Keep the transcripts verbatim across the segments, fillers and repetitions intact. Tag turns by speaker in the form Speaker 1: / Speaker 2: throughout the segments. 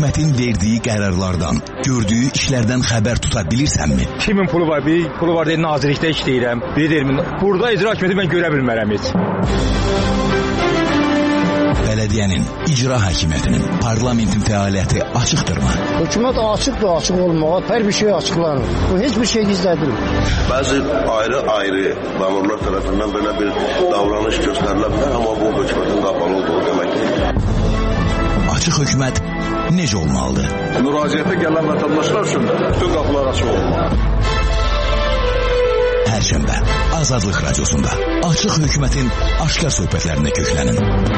Speaker 1: hökumətin verdiyi qərarlardan, gördüyü işlərdən xəbər tuta bilirsənmi?
Speaker 2: Kimin pulu var? Bir pulu var deyil, nazirlikdə işləyirəm. Bir deyil, burada icra hakimiyyəti mən görə bilmərəm heç.
Speaker 1: Bələdiyyənin, icra hakimiyyətinin, parlamentin fəaliyyəti açıqdırmı?
Speaker 3: Hökumət açıqdır, açıq olmağa, hər bir şey açıqlanır. Bu heç bir şey gizlədilmir.
Speaker 4: Bəzi ayrı-ayrı məmurlar tərəfindən belə bir davranış göstərilə bilər, amma bu hökumətin qapalı olduğu deməkdir.
Speaker 1: Açıq hökumət necə olmalıdır?
Speaker 4: Müraciətə gələn vətəndaşlar üçün də bütün qapılar açıq olmalıdır.
Speaker 1: Hər şənbə Azadlıq Radiosunda açıq hökumətin aşkar söhbətlərinə köklənin.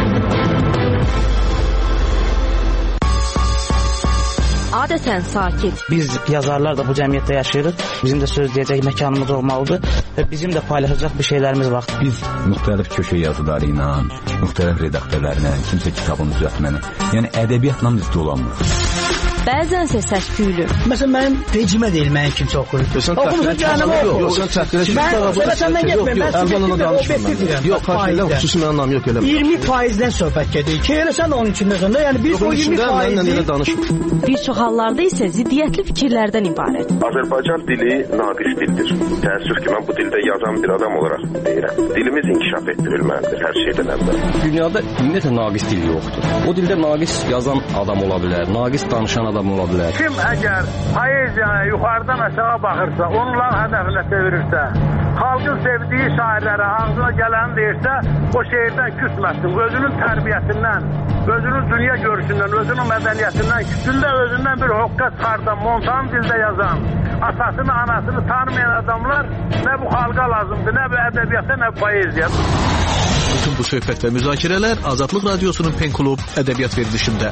Speaker 5: Adətən sakit.
Speaker 6: Biz yazarlar da bu cəmiyyətdə yaşayırıq. Bizim də söz deyəcək məkanımız olmalıdır və bizim də paylaşacaq bir şeylərimiz var.
Speaker 7: Biz müxtəlif köşə yazıları ilə, müxtəlif redaktörlərlə, kimsə kitabını düzəltməni, yəni ədəbiyyatla biz dolanmırıq.
Speaker 5: Bəzənsə səs-küylü.
Speaker 3: Məsələn, mənim rejimə deyil, mənim kimsə oxuyur. Oxumusun canımı oxuyur.
Speaker 8: Yox, sən çəkdirə
Speaker 3: Mən səbəbdən getmir. Mən
Speaker 8: əvvələn danışmıram. Yox, xarşıyla xüsusi mənim nam yox elə.
Speaker 3: iyirmi faizdən söhbət gedir. Ki, elə sən onun içində sən də, yəni biz o iyirmi faizi...
Speaker 5: Bir çox hallarda isə ziddiyyətli fikirlərdən ibarət.
Speaker 4: Azərbaycan dili naqis dildir. Təəssüf ki, mən bu dildə yazan bir adam olaraq deyirəm. Dilimiz inkişaf etdirilməlidir hər şeydən əvvəl.
Speaker 9: Dünyada ümumiyyətlə naqis dil yoxdur. O dildə naqis yazan adam ola bilər, naqis danışan adam ola bilər.
Speaker 10: Kim əgər poeziyaya yuxarıdan aşağı baxırsa, onların hədəfinə çevirirsə, xalqın sevdiyi şairlərə ağzına gələni deyirsə, o şeirdən küsməsin. Özünün tərbiyəsindən, özünün dünya görüşündən, özünün mədəniyyətindən, küsündə özündən bir hoqqa çıxardan, montan dildə yazan, atasını, anasını tanımayan adamlar nə bu xalqa lazımdır, nə bu ədəbiyyata, nə bu poeziya.
Speaker 8: Bütün bu söhbət və müzakirələr Azadlıq Radiosunun Pen Klub ədəbiyyat verilişində.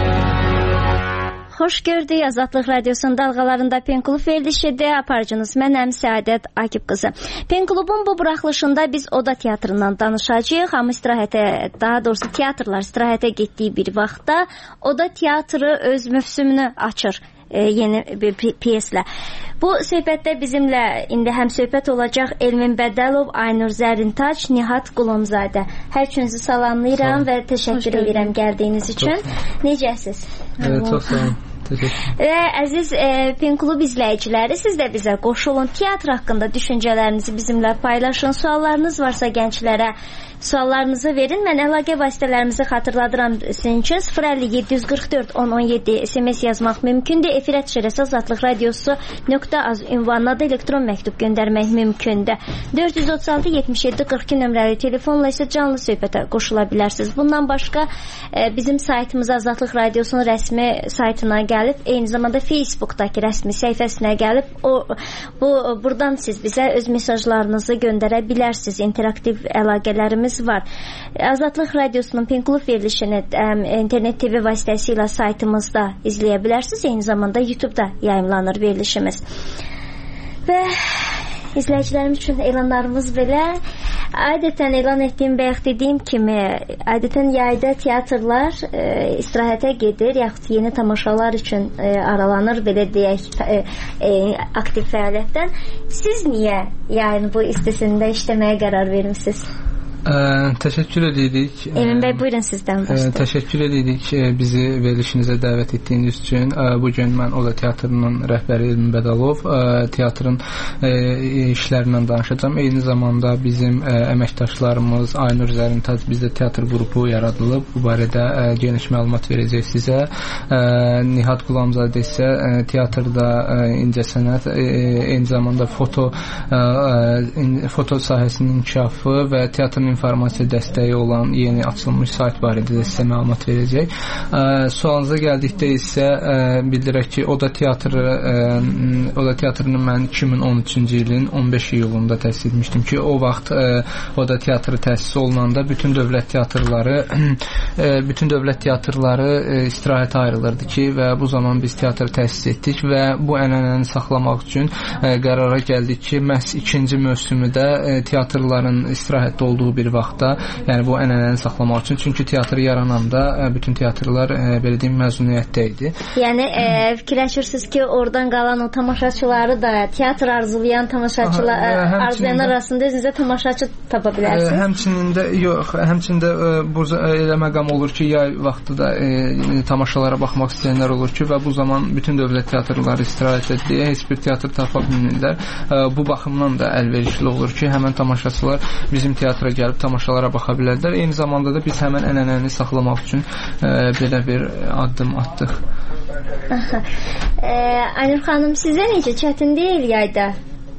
Speaker 11: Xoş gördük. Azadlıq Radiosunun dalğalarında Pen Klub verilişidir. Aparıcınız mənəm Səadət Akib qızı. Pen Klubun bu buraxılışında biz Oda teatrından danışacağıq. Amma istirahətə, daha doğrusu teatrlar istirahətə getdiyi bir vaxtda Oda teatrı öz mövsümünü açır. E, yeni bir piyeslə. Bu söhbətdə bizimlə indi həm söhbət olacaq Elmin Bədəlov, Aynur Zərintaç, Nihat Qulumzadə. Hər üçünüzü salamlayıram və təşəkkür edirəm gəldiyiniz üçün. Necəsiz?
Speaker 12: Evet, çox sağ olun.
Speaker 11: Və əziz e, Pen Klub izləyiciləri, siz də bizə qoşulun. Teatr haqqında düşüncələrinizi bizimlə paylaşın. Suallarınız varsa gənclərə suallarınızı verin. Mən əlaqə vasitələrimizi xatırladıram sizin üçün. sıfır əlli yeddi yüz qırx dörd on on yeddi S M S yazmaq mümkündür. Efirə çıxırsa Azadlıq Radiosu nöqtə az ünvanına da elektron məktub göndərmək mümkündür. dörd yüz otuz altı yetmiş yeddi qırx iki nömrəli telefonla isə canlı söhbətə qoşula bilərsiniz. Bundan başqa e, bizim saytımız Azadlıq Radiosunun rəsmi saytına gəlib, eyni zamanda Facebook'dakı rəsmi səhifəsinə gəlib, o bu buradan siz bizə öz mesajlarınızı göndərə bilərsiniz. İnteraktiv əlaqələrimiz var. Azadlıq Radiosunun Pen Klub verilişini ə, internet T V vasitəsilə saytımızda izləyə bilərsiniz. Eyni zamanda YouTube'da yayımlanır verilişimiz. Və izləyicilərim üçün elanlarımız belə. Adətən elan etdiyim, bayaq dediyim kimi, adətən yayda teatrlar e, istirahətə gedir, yaxud yeni tamaşalar üçün e, aralanır, belə deyək, e, e, aktiv fəaliyyətdən. Siz niyə yayın bu istisində işləməyə qərar vermişsiniz?
Speaker 12: Ə, təşəkkür edirik.
Speaker 11: Emin bəy, buyurun sizdən başlayın.
Speaker 12: Təşəkkür edirik bizi verilişinizə dəvət etdiyiniz üçün. Ə, bugün mən Oda teatrının rəhbəri Elmin Bədəlov, ə, teatrın ə, işlərindən danışacağım. Eyni zamanda bizim ə, əməkdaşlarımız Aynur Zərintaç, bizdə teatr qrupu yaradılıb. Bu barədə ə, geniş məlumat verəcək sizə. Ə, Nihat Qulumzadə isə ə, teatrda ə, incəsənət, ə, eyni zamanda foto ə, ə, foto sahəsinin inkişafı və teatrın informasiya dəstəyi olan yeni açılmış sayt barədə də sizə məlumat verəcək. Ə, sualınıza gəldikdə isə ə, bildirək ki, Oda teatrı ə, Oda teatrını mən iki min on üçüncü ilin on beş iyulunda təsis etmişdim ki, o vaxt ə, Oda teatrı təsis olunanda bütün dövlət teatrları ə, bütün dövlət teatrları ə, istirahətə ayrılırdı ki, və bu zaman biz teatr təsis etdik və bu ənənəni saxlamaq üçün ə, qərara gəldik ki, məhz ikinci mövsümü də ə, teatrların istirahətdə olduğu bir bir vaxtda, yəni bu ənənəni saxlamaq üçün. Çünki teatr yarananda bütün teatrlar belə deyim məzuniyyətdə idi.
Speaker 11: Yəni e, fikirləşirsiniz ki, oradan qalan o tamaşaçıları da teatr arzulayan tamaşaçılar Aha, arzulayan arasında özünüzə tamaşaçı tapa bilərsiniz.
Speaker 12: Həmçinin də yox, həmçinin də bu elə məqam olur ki, yay vaxtı da e, tamaşalara baxmaq istəyənlər olur ki, və bu zaman bütün dövlət teatrları istirahət edir, heç bir teatr tapa bilmirlər. E, bu baxımdan da əlverişli olur ki, həmən tamaşaçılar bizim teatra gəlib tamaşalara baxa bilərlər. Eyni zamanda da biz həmən ənənəni saxlamaq üçün e, belə bir addım atdıq.
Speaker 11: e, Aynur xanım, sizə necə çətin deyil yayda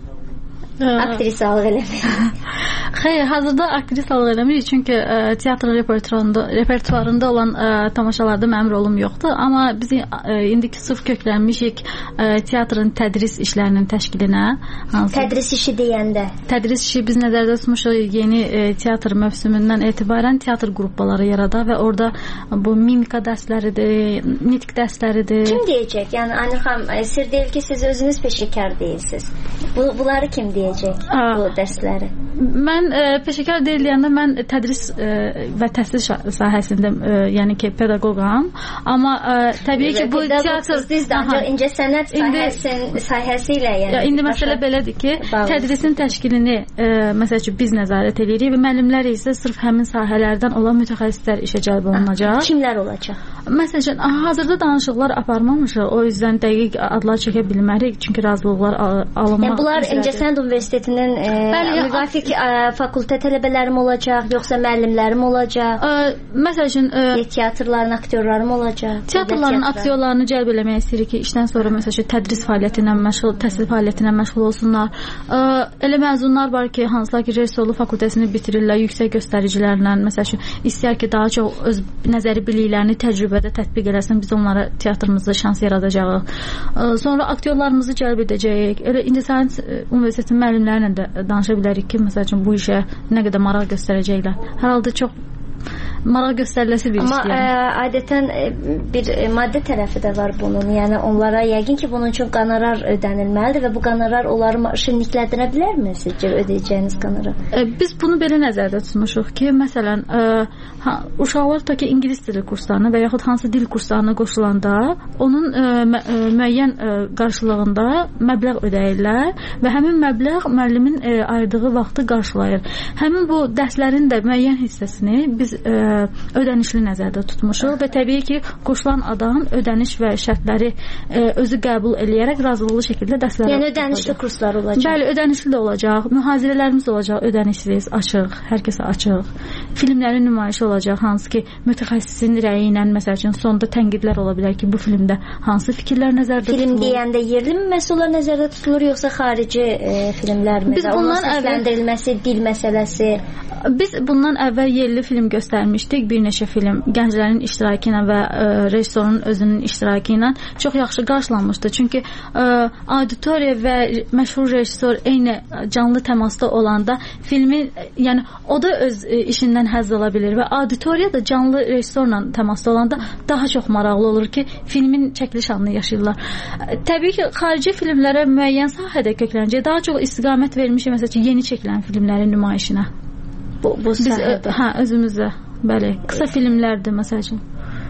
Speaker 11: aktrisalıq eləmək?
Speaker 13: Xeyr, hazırda aktrisalıq eləmirik, çünki ə, teatr repertuarında, repertuarında olan ə, tamaşalarda mənim rolum yoxdur, amma biz ə, indiki sırf köklənmişik ə, teatrın tədris işlərinin təşkilinə. Hansı,
Speaker 11: tədris işi deyəndə?
Speaker 13: Tədris işi biz nəzərdə tutmuşuq yeni ə, teatr mövsümündən etibarən teatr qrupları yarada və orada bu mimika dərsləridir, nitq dərsləridir.
Speaker 11: Kim deyəcək? Yəni Aynur xanım, sir deyil ki, siz özünüz peşəkar deyilsiniz. Bu, bunları kim deyəcək? Bu dərsləri.
Speaker 13: Mən e, peşəkar deyil deyəndə mən tədris e, və təhsil sahəsində e, yəni ki pedaqoqam, amma e, təbii ki bu teatr
Speaker 11: ancaq incəsənət sahəsinin sahəsi ilə yəni.
Speaker 13: Ya, indi məsələ belədir ki, bağlı. Tədrisin təşkilini e, məsəl üçün biz nəzarət edirik və müəllimlər isə sırf həmin sahələrdən olan mütəxəssislər işə cəlb olunacaq.
Speaker 11: Kimlər olacaq?
Speaker 13: Məsəl üçün hazırda danışıqlar aparmamışıq, o yüzdən dəqiq adlar çəkə bilmərik, çünki razılıqlar alınmaq.
Speaker 11: Yəni bunlar İncəsənət Universitetinin e, müvafiq e, fakültə tələbələrim olacaq, yoxsa müəllimlərim olacaq?
Speaker 13: E, məsəl üçün e,
Speaker 11: teatrların aktyorlarım olacaq.
Speaker 13: Teatrların aktyorlarını cəlb eləmək istəyirik ki, işdən sonra məsəl üçün tədris fəaliyyəti ilə məşğul, təhsil fəaliyyəti ilə məşğul olsunlar. E, elə məzunlar var ki, hansılar ki, rejissorluq fakültəsini bitirirlər, yüksək göstəricilərlə, məsəl üçün istəyər ki, daha çox öz nəzəri biliklərini təcrübədə tətbiq eləsin, biz onlara teatrımızda şans yaradacağıq. E, sonra aktyorlarımızı cəlb edəcəyik. Elə İncəsənət Universitetinin müəllimlərlə də danışa bilərik ki, məsəl üçün bu işə nə qədər maraq göstərəcəklər. Hər halda çox maraq göstəriləsi bir
Speaker 11: Amma
Speaker 13: işdir.
Speaker 11: Amma adətən bir maddi tərəfi də var bunun. Yəni onlara yəqin ki, bunun üçün qonorar ödənilməlidir və bu qonorar onları şirinlikləndirə bilərmi sizcə ödəyəcəyiniz qonorar?
Speaker 13: E, biz bunu belə nəzərdə tutmuşuq ki, məsələn, e, ha, uşaqlar ta ki ingilis dili kurslarına və yaxud hansı dil kurslarına qoşulanda onun e, mə, e, müəyyən e, qarşılığında məbləğ ödəyirlər və həmin məbləğ müəllimin e, ayırdığı vaxtı qarşılayır. Həmin bu dərslərin də müəyyən hissəsini biz e, ödənişli nəzərdə tutmuşuq və təbii ki, qoşulan adam ödəniş və şərtləri e, özü qəbul eləyərək razılıqlı şəkildə dərslərə
Speaker 11: yəni ödənişli olacaq. Kurslar olacaq.
Speaker 13: Bəli, ödənişli də olacaq. Mühazirələrimiz olacaq, ödənişsiz, açıq, hər kəsə açıq. Filmlərin nümayişi olacaq, hansı ki, mütəxəssisin rəyi ilə məsəl üçün sonda tənqidlər ola bilər ki, bu filmdə hansı fikirlər nəzərdə
Speaker 11: tutulur?
Speaker 13: Film
Speaker 11: deyəndə yerli məhsullar nəzərdə tutulur, yoxsa xarici e, filmlərmi?
Speaker 13: Biz bundan
Speaker 11: səsləndirilməsi, dil məsələsi.
Speaker 13: Biz bundan əvvəl yerli film göstərmişdik, bir neçə film gənclərin iştirakı ilə və e, rejissorun özünün iştirakı ilə çox yaxşı qarşılanmışdı. Çünki e, auditoriya və məşhur rejissor eyni canlı təmasda olanda filmin, yəni o da öz e, işindən həzz ala bilir və auditoriya da canlı rejissorla təmasda olanda daha çox maraqlı olur ki, filmin çəkiliş anını yaşayırlar. E, təbii ki, xarici filmlərə müəyyən sahədə köklənəcək, daha çox istiqamət vermişik məsələn yeni çəkilən filmlərin nümayişinə.
Speaker 11: Bu, bu
Speaker 13: Biz,
Speaker 11: sahədə.
Speaker 13: Hə, özümüzdə. Bəli, qısa filmlərdir məsəl üçün.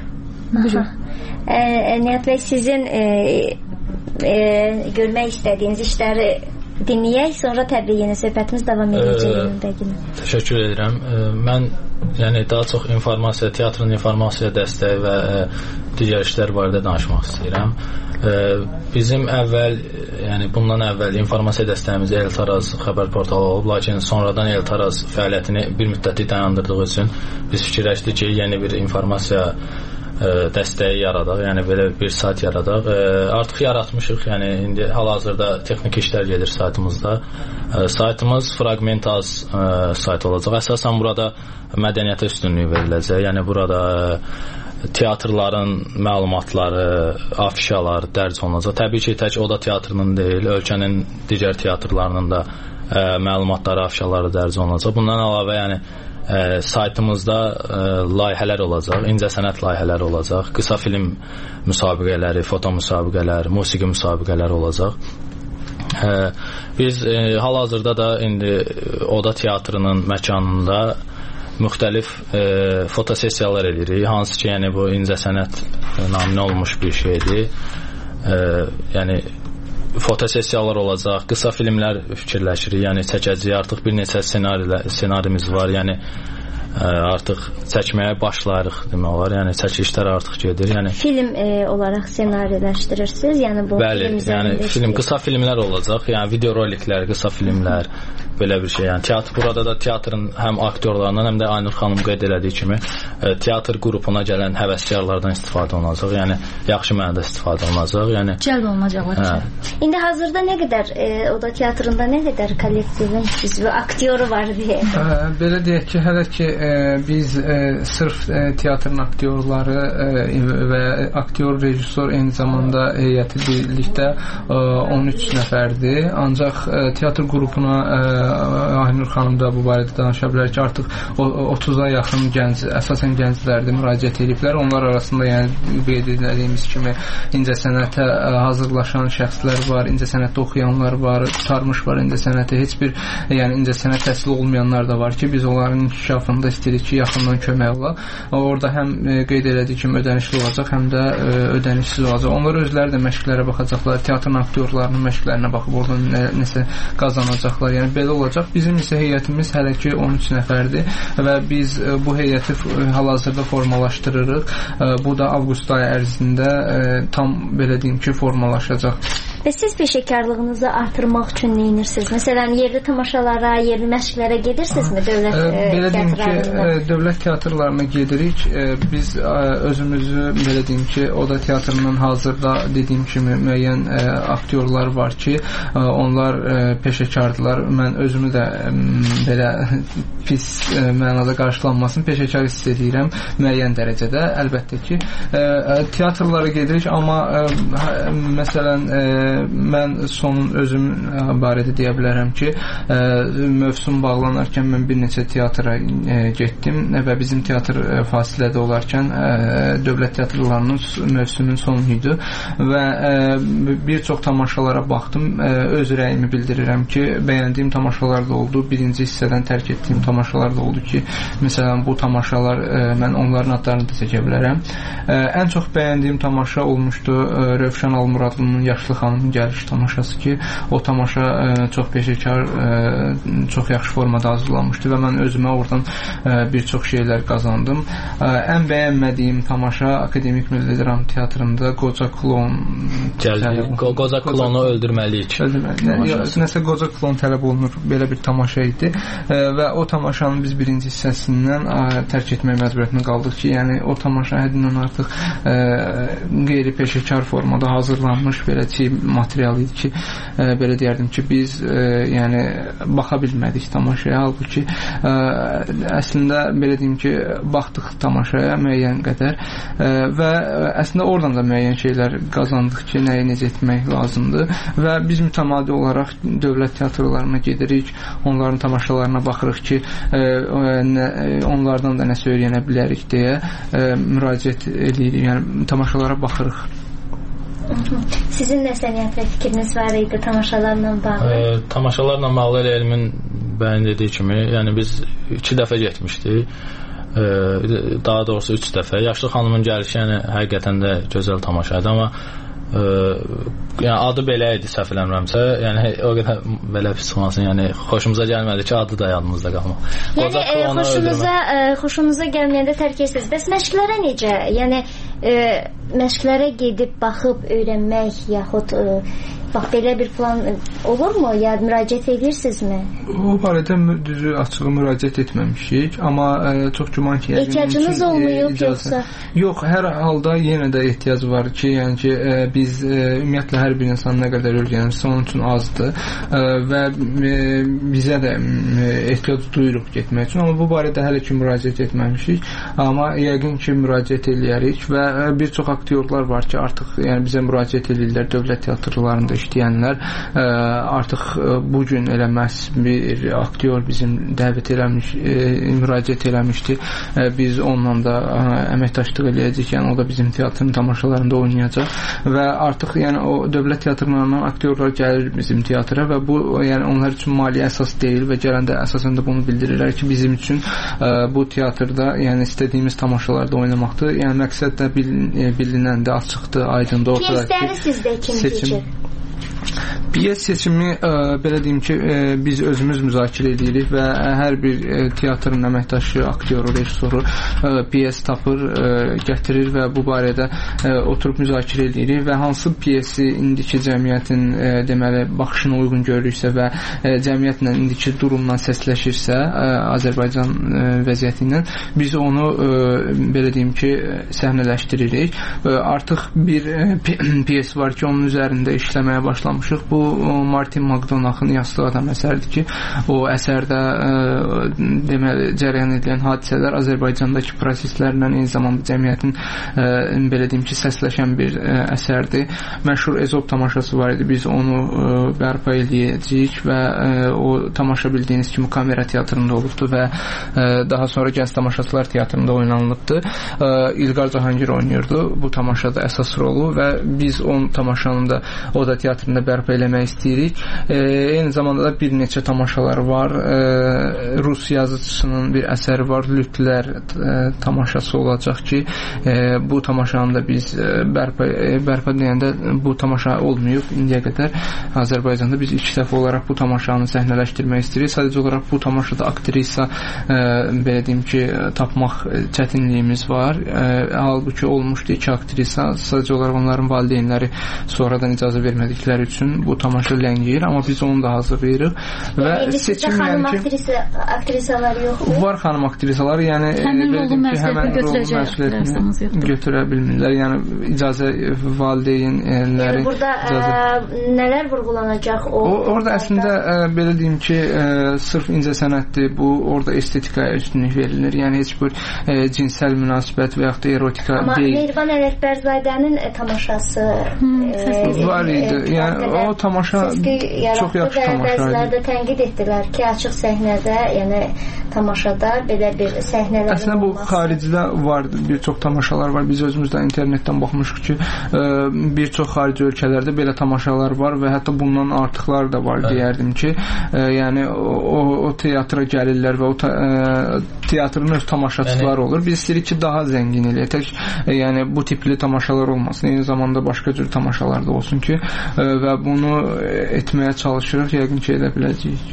Speaker 11: E, Nihat bəy, sizin e, e, görmək istədiyiniz işləri dinləyək, sonra təbii yeni söhbətimiz davam edəcək.
Speaker 14: Təşəkkür edirəm. E, mən yəni daha çox informasiya, teatrın informasiya dəstəyi və e, digər işlər barədə danışmaq istəyirəm. E, bizim əvvəl, yəni bundan əvvəl informasiya dəstəyimiz Eltaraz xəbər portalı olub, lakin sonradan Eltaraz fəaliyyətini bir müddətli dayandırdığı üçün biz fikirləşdik ki, yeni bir informasiya e, dəstəyi yaradaq, yəni belə bir sayt yaradaq. E, artıq yaratmışıq, yəni indi hal-hazırda texniki işlər gedir saytımızda. E, saytımız Fragmentaz e, sayt olacaq. Əsasən burada mədəniyyətə üstünlük veriləcək. Yəni burada e, teatrların məlumatları, afişalar dərc olunacaq. Təbii ki, tək Oda teatrının deyil, ölkənin digər teatrlarının da e, məlumatları, afişaları dərc olunacaq. Bundan əlavə, yəni e, saytımızda e, layihələr olacaq, incəsənət layihələri olacaq, qısa film müsabiqələri, foto müsabiqələri, musiqi müsabiqələri olacaq. E, biz e, hal-hazırda da indi Oda teatrının məkanında müxtəlif e, fotosessiyalar edirik. Hansı ki, yəni bu incəsənət naminə olmuş bir şeydir. E, yəni fotosessiyalar olacaq, qısa filmlər fikirləşirik, yəni çəkəcəyik. Artıq bir neçə ssenarilər, ssenarimiz var, yəni ə, artıq çəkməyə başlayırıq demək olar. Yəni çəkilişlər artıq gedir. Yəni
Speaker 11: film e, olaraq ssenariləşdirirsiniz, yəni bu
Speaker 14: bəli,
Speaker 11: film
Speaker 14: yəni film, qısa filmlər olacaq, yəni video roliklər, qısa filmlər, belə bir şey. Yəni teatr, burada da teatrın həm aktyorlarından, həm də Aynur xanım qeyd elədiyi kimi e, teatr qrupuna gələn həvəskarlardan istifadə olunacaq. Yəni yaxşı mənada istifadə olunacaq. Yəni
Speaker 13: cəlb olunacaqlar.
Speaker 14: Hə.
Speaker 11: İndi hazırda nə qədər e, o da teatrında nə qədər kollektivin üzvü, aktyoru var deyə.
Speaker 12: Ə, belə deyək ki, hələ ki ə, biz ə, sırf ə, teatrın aktyorları ə, və aktyor, rejissor, eyni zamanda heyəti birlikdə ə, on üç nəfərdir. Ancaq ə, teatr qrupuna ə, Aynur xanım da bu barədə danışa bilər ki, artıq otuza yaxın gənc, əsasən gənclərdir, müraciət ediblər. Onlar arasında yəni qeyd edildiyimiz kimi incəsənətə hazırlaşan şəxslər var, incəsənətdə oxuyanlar var, tutarmış var incəsənətə, heç bir yəni incəsənət təhsili olmayanlar da var ki, biz onların inkişafında istəyirik ki, yaxından kömək ola. Orada həm qeyd elədiyi kimi ödənişli olacaq, həm də ödənişsiz olacaq. Onlar özləri də məşqlərə baxacaqlar, teatrın aktyorlarının məşqlərinə baxıb oradan nə, nəsə qazanacaqlar. Yəni belə olacaq. Bizim isə heyətimiz hələ ki on üç nəfərdir və biz bu heyəti hal-hazırda formalaşdırırıq. Bu da avqust ayı ərzində tam belə deyim ki, formalaşacaq.
Speaker 11: Və siz peşəkarlığınızı artırmaq üçün nə edirsiniz? Məsələn, yerli tamaşalara, yerli məşqlərə gedirsinizmi dövlət
Speaker 12: belə deyim ki,
Speaker 11: teatrlarına?
Speaker 12: Dövlət teatrlarına gedirik. Biz özümüzü belə deyim ki, o da teatrının hazırda dediyim kimi müəyyən aktyorlar var ki, onlar peşəkardırlar. Mən özümü də belə pis mənada qarşılanmasın, peşəkar hiss edirəm müəyyən dərəcədə. Əlbəttə ki, teatrlara gedirik, amma məsələn mən sonun özüm barədə deyə bilərəm ki, mövsüm bağlanarkən mən bir neçə teatra getdim və bizim teatr fasilədə olarkən dövlət teatrlarının mövsümün sonu idi və bir çox tamaşalara baxdım. Öz rəyimi bildirirəm ki, bəyəndiyim tamaşalar da oldu. Birinci hissədən tərk etdiyim tamaşalar da oldu ki, məsələn bu tamaşalar mən onların adlarını da çəkə bilərəm. Ən çox bəyəndiyim tamaşa olmuşdu Rövşən Almuradlının Yaşlı xanımın gəliş tamaşası ki, o tamaşa ə, çox peşəkar, ə, çox yaxşı formada hazırlanmışdı və mən özümə oradan ə, bir çox şeylər qazandım. Ə, ən bəyənmədiyim tamaşa Akademik Milli Dram Teatrında Qoca Klon
Speaker 14: Gəldi. Qoca Klonu öldürməliyik.
Speaker 12: Öldürməliyik. Nəsə Qoca Klon tələb olunur, belə bir tamaşa idi ə, və o tamaşanın biz birinci hissəsindən ə, tərk etmək məcburiyyətində qaldıq ki, yəni o tamaşa həddindən artıq ə, qeyri-peşəkar formada hazırlanmış belə ki, material idi ki, ə, belə deyərdim ki, biz ə, yəni baxa bilmədik tamaşaya, halbuki ə, əslində belə deyim ki, baxdıq tamaşaya müəyyən qədər ə, və əslində oradan da müəyyən şeylər qazandıq ki, nəyi necə etmək lazımdır və biz mütəmadi olaraq dövlət teatrlarına gedirik, onların tamaşalarına baxırıq ki, ə, nə, onlardan da nəsə öyrənə bilərik deyə ə, müraciət edirik, yəni tamaşalara baxırıq.
Speaker 11: Sizin nəsə niyyət və fikriniz var idi tamaşalarla bağlı?
Speaker 14: E, tamaşalarla bağlı elə Elmin bəyin dediyi kimi, yəni biz iki dəfə getmişdik. E, daha doğrusu üç dəfə. Yaşlı xanımın gəlişi yəni həqiqətən də gözəl tamaşaydı, amma e, yəni adı belə idi, səhv eləmirəmsə, yəni o qədər belə pis çıxmasın, yəni xoşumuza gəlmədi ki, adı da yadımızda qalmaq.
Speaker 11: Yəni e, xoşunuza e, xoşunuza gəlməyəndə tərk etsiniz. Bəs məşqlərə necə? Yəni e, məşqlərə gedib baxıb öyrənmək yaxud e, bax belə bir plan olurmu? Ya müraciət edirsinizmi?
Speaker 12: O barədə düzü açığı müraciət etməmişik, amma ə, çox güman ki,
Speaker 11: ehtiyacınız olmayıb yoxsa?
Speaker 12: Yox, hər halda yenə də ehtiyac var ki, yəni ki, ə, biz ə, ümumiyyətlə hər bir insan nə qədər öyrənirsə onun üçün azdır ə, və ə, bizə də ə, ehtiyac duyuruq getmək üçün, amma bu barədə hələ ki müraciət etməmişik, amma yəqin ki müraciət eləyərik və ə, bir çox aktyorlar var ki, artıq yəni bizə müraciət edirlər, dövlət teatrlarında işləyənlər. Ə, artıq ə, bu gün elə məhz bir aktyor bizim dəvət eləmiş, ə, müraciət eləmişdi. Ə, biz onunla da ə, əməkdaşlıq eləyəcəyik. Yəni o da bizim teatrın tamaşalarında oynayacaq və artıq yəni o dövlət teatrlarından aktyorlar gəlir bizim teatra və bu yəni onlar üçün maliyyə əsas deyil və gələndə əsasən də bunu bildirirlər ki, bizim üçün ə, bu teatrda yəni istədiyimiz tamaşalarda oynamaqdır. Yəni məqsəd də bilinəndir, açıqdır, aydındır.
Speaker 11: Piyesləri sizdə kim seçir?
Speaker 12: Piyes seçimi ə, belə deyim ki, ə, biz özümüz müzakirə edirik və hər bir ə, teatrın əməkdaşı, aktyoru, rejissoru ə, piyes tapır, ə, gətirir və bu barədə ə, oturub müzakirə edirik və hansı piyesi indiki cəmiyyətin ə, deməli baxışına uyğun görürüksə və ə, cəmiyyətlə indiki durumla səsləşirsə, ə, Azərbaycan ə, vəziyyəti ilə biz onu ə, belə deyim ki, səhnələşdiririk. Ə, artıq bir ə, piyes var ki, onun üzərində işləməyə başlamışıq. Bu Martin McDonagh'ın Yaşlı Adam əsəridir ki, o əsərdə ə, deməli cərəyan edilən hadisələr Azərbaycandakı proseslərlə eyni zamanda cəmiyyətin ə, belə deyim ki, səsləşən bir ə, əsərdir. Məşhur Ezop tamaşası var idi. Biz onu ə, bərpa edəcəyik və ə, o tamaşa bildiyiniz kimi Kamera teatrında olubdu və ə, daha sonra Gənc Tamaşaçılar teatrında oynanılıbdı. Ə, İlqar Cahangir oynayırdı bu tamaşada əsas rolu və biz onun tamaşanın da o da teatrında bərpa eləmək istəyirik. E, eyni zamanda da bir neçə tamaşalar var. E, Rus yazıcısının bir əsəri var, Lütlər e, tamaşası olacaq ki, e, bu tamaşanı da biz e, bərpa, e, bərpa deyəndə bu tamaşa olmayıb indiyə qədər Azərbaycanda. Biz ilk dəfə olaraq bu tamaşanı səhnələşdirmək istəyirik. Sadəcə olaraq bu tamaşada aktrisa e, belə deyim ki, tapmaq çətinliyimiz var. E, halbuki olmuşdu iki aktrisa. Sadəcə olaraq onların valideynləri sonradan icazə vermədikləri üçün bu tamaşa ləngiyir, amma biz onu da hazırlayırıq və
Speaker 11: yəni, seçim xanım yəni aktrisa, aktrisalar yoxdur.
Speaker 12: Var xanım aktrisalar, yəni
Speaker 13: həmin rolu məsuliyyətini
Speaker 12: götürə bilmirlər. Yəni icazə valideynləri.
Speaker 11: Yəni burada icazə... ə, nələr vurğulanacaq o?
Speaker 12: o orada əslində ə, belə deyim ki, ə, sırf incəsənətdir. Bu orada estetikaya üstünlük verilir. Yəni heç bir ə, cinsəl münasibət və yaxud da erotika
Speaker 11: amma
Speaker 12: deyil.
Speaker 11: Amma Mehriban Ələkbərzadənin tamaşası
Speaker 12: hmm, ə, var idi. Yəni o tamaşa çox yaxşı tamaşa idi.
Speaker 11: Bəziləri tənqid etdilər ki, açıq səhnədə, yəni tamaşada belə bir səhnələrin
Speaker 12: əslində bu olması. Xaricdə var, bir çox tamaşalar var. Biz özümüz də internetdən baxmışıq ki, bir çox xarici ölkələrdə belə tamaşalar var və hətta bundan artıqlar da var, deyərdim ki, yəni o, o teatra gəlirlər və o ta, teatrın öz tamaşaçıları olur. Biz istəyirik ki, daha zəngin eləyək. Tək yəni bu tipli tamaşalar olmasın, eyni zamanda başqa cür tamaşalar da olsun ki, və bunu etməyə çalışırıq, yəqin ki, edə biləcəyik.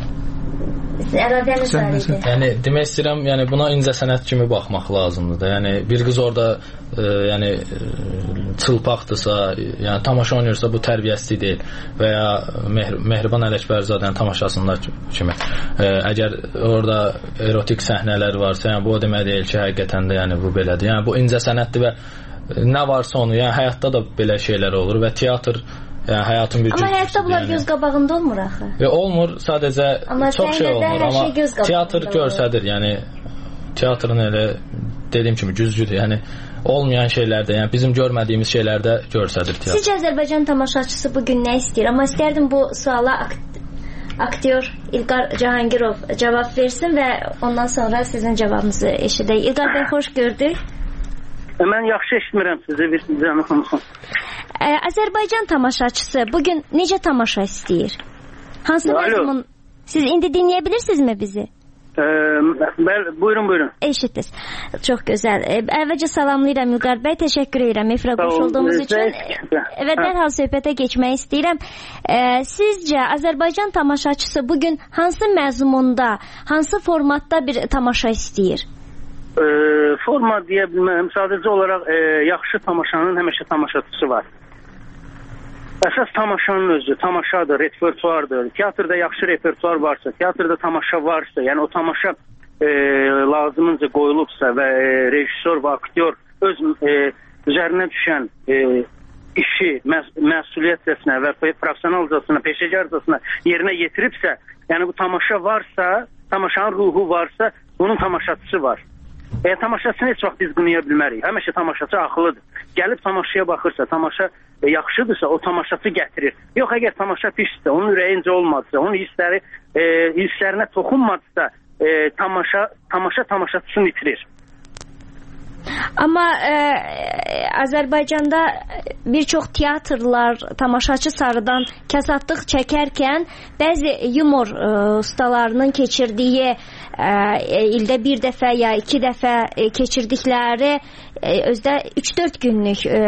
Speaker 14: Yəni demək istəyirəm, yəni buna incəsənət kimi baxmaq lazımdır da. Yəni bir qız orada e, yəni çılpaqdırsa, yəni tamaşa oynayırsa bu tərbiyəsizlik deyil və ya Mehr Mehriban Ələkbərzadənin tamaşasında kimi e, əgər orada erotik səhnələr varsa, yəni bu o demək deyil ki, həqiqətən də yəni bu belədir. Yəni bu incəsənətdir və nə varsa onu, yəni həyatda da belə şeylər olur və teatr yəni həyatın bir cüzdür.
Speaker 11: Amma həyatda bunlar yəni göz qabağında olmur axı.
Speaker 14: E, olmur, sadəcə amma çox şey olmur, amma şey teatr göstərir, yəni teatrın elə dediyim kimi güzgüdür, yəni olmayan şeylərdə, yəni bizim görmədiyimiz şeylərdə göstərir teatr.
Speaker 11: Sizcə Azərbaycan tamaşaçısı bugün nə istəyir? Amma istərdim bu suala akt aktyor İlqar Cahangirov cavab versin və ondan sonra sizin cavabınızı eşidək. İlqar bəy, xoş gördük.
Speaker 15: Mən yaxşı eşitmirəm sizi, bir canı konuşun.
Speaker 11: Azərbaycan tamaşaçısı bugün necə tamaşa istəyir? Hansı məzmun? Siz indi dinləyə bilirsinizmi bizi?
Speaker 15: Ee, bəli, buyurun, buyurun.
Speaker 11: Eşitdiniz. Çox gözəl. Əvvəlcə salamlayıram İlqar bəy, təşəkkür edirəm efirə qoşulduğunuz üçün. Və dərhal söhbətə keçmək istəyirəm. Sizcə Azərbaycan tamaşaçısı bugün hansı məzmunda, hansı formatda bir tamaşa istəyir?
Speaker 15: E, forma deyə bilməm. Sadəcə olaraq e, yaxşı tamaşanın həmişə tamaşaçısı var. Əsas tamaşanın özü, tamaşadır, repertuardır. Teatrda yaxşı repertuar varsa, teatrda tamaşa varsa, yəni o tamaşa e, lazımınca qoyulubsa və e, rejissor və aktyor öz e, üzərinə düşən e, işi məs məsuliyyətcəsinə və professionalcasına, peşəkarcasına yerinə yetiribsə, yəni bu tamaşa varsa, tamaşanın ruhu varsa, bunun tamaşaçısı var. E, tamaşaçını heç vaxt biz qınaya bilmərik. Həmişə tamaşaçı axılıdır. Gəlib tamaşaya baxırsa, tamaşa e, yaxşıdırsa, o tamaşaçı gətirir. Yox, əgər tamaşa pisdirsə, onun ürəyincə olmadısa, onun hissləri, e, hisslərinə toxunmadısa, e, tamaşa, tamaşa tamaşaçısını itirir.
Speaker 11: Amma e, Azərbaycanda bir çox teatrlar tamaşaçı sarıdan kəsadlıq çəkərkən bəzi yumor e, ustalarının keçirdiyi e, ildə bir dəfə ya iki dəfə e, keçirdikləri e, özdə üç dörd günlük e,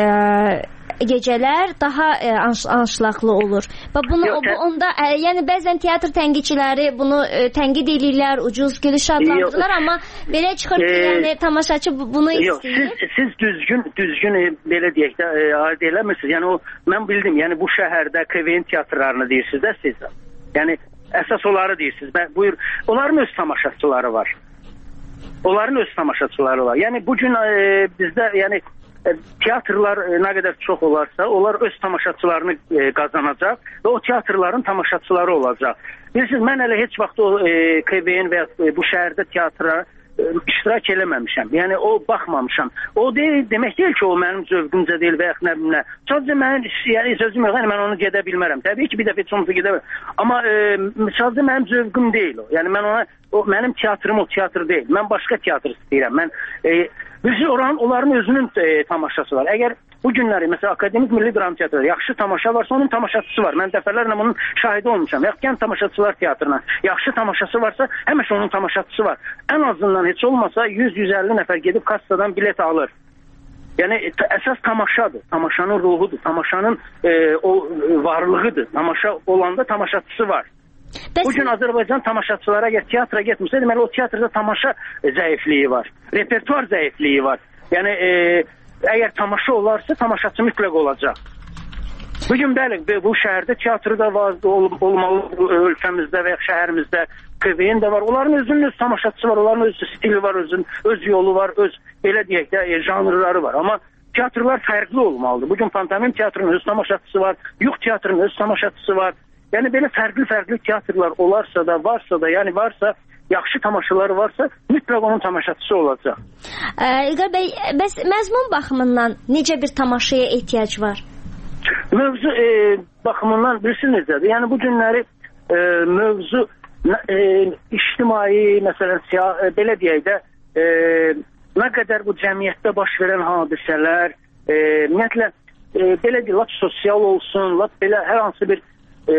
Speaker 11: gecələr daha e, anş anşlaqlı olur. Və bunu Yox, bu, onda e, yəni bəzən teatr tənqidçiləri bunu e, tənqid edirlər, ucuz gülüş adlandırırlar, amma belə çıxır ki, e, yəni tamaşaçı bunu
Speaker 15: yox,
Speaker 11: istəyir.
Speaker 15: Siz, siz düzgün düzgün e, belə deyək də e, aid eləmirsiniz. Yəni o mən bildim, yəni bu şəhərdə K V N teatrlarını deyirsiniz də siz. Yəni əsas onları deyirsiniz. Bə, buyur, onların öz tamaşaçıları var. Onların öz tamaşaçıları var. Yəni bu gün e, bizdə yəni teatrlar nə qədər çox olarsa, onlar öz tamaşaçılarını e, qazanacaq və o teatrların tamaşaçıları olacaq. Bilirsiniz, mən hələ heç vaxt o e, K V N və e, bu şəhərdə teatra e, iştirak eləməmişəm. Yəni o baxmamışam. O deyil, demək deyil ki, o mənim zövqümcə deyil və yaxud nə bilim nə. Sadəcə mənim yəni sözüm yox, yəni mən onu gedə bilmərəm. Təbii ki, bir dəfə heç olmasa gedə bilmərəm. Amma e, sadəcə mənim zövqüm deyil o. Yəni mən ona o mənim teatrım o teatr deyil. Mən başqa teatr istəyirəm. Mən e, Biz oranın, onların özünün e, tamaşası var. Əgər bu günləri, məsələn, Akademik Milli Dram Teatrı yaxşı tamaşa varsa, onun tamaşaçısı var. Mən dəfələrlə bunun şahidi olmuşam. Yaxud Gənclər Tamaşaçılar Teatrına yaxşı tamaşası varsa, həmişə onun tamaşaçısı var. Ən azından heç olmasa yüz yüz əlli nəfər gedib kassadan bilet alır. Yəni əsas tamaşadır. Tamaşanın ruhudur. Tamaşanın e, o varlığıdır. Tamaşa olanda tamaşaçısı var. Bəs... Bugün Azərbaycan tamaşaçılara əgər teatra getmirsə, deməli o teatrda tamaşa zəifliyi var, repertuar zəifliyi var. Yəni e, əgər tamaşa olarsa, tamaşaçı mütləq olacaq. Bugün bəli, bu şəhərdə teatrı da var, ol, olmalı ölkəmizdə və şəhərimizdə K V N də var. Onların özünün öz tamaşaçısı var, onların öz stili var, özün, öz yolu var, öz belə deyək də e, janrları var. Amma teatrlar fərqli olmalıdır. Bugün Pantomim teatrının öz tamaşaçısı var, Yux teatrının öz tamaşaçısı var. Yəni belə fərqli-fərqli teatrlar olarsa da, varsa da, yəni varsa, yaxşı tamaşaları varsa, mütləq onun tamaşaçısı olacaq.
Speaker 11: İlqar bəy, bəs məzmun baxımından necə bir tamaşaya ehtiyac var?
Speaker 15: Mövzu e, baxımından bilirsiniz necədir? Yəni bu günləri e, mövzu e, ictimai, məsələn, siyah, e, belə deyək də, e, nə qədər bu cəmiyyətdə baş verən hadisələr, e, ümumiyyətlə, e, belə deyək, lap sosial olsun, lap belə hər hansı bir E,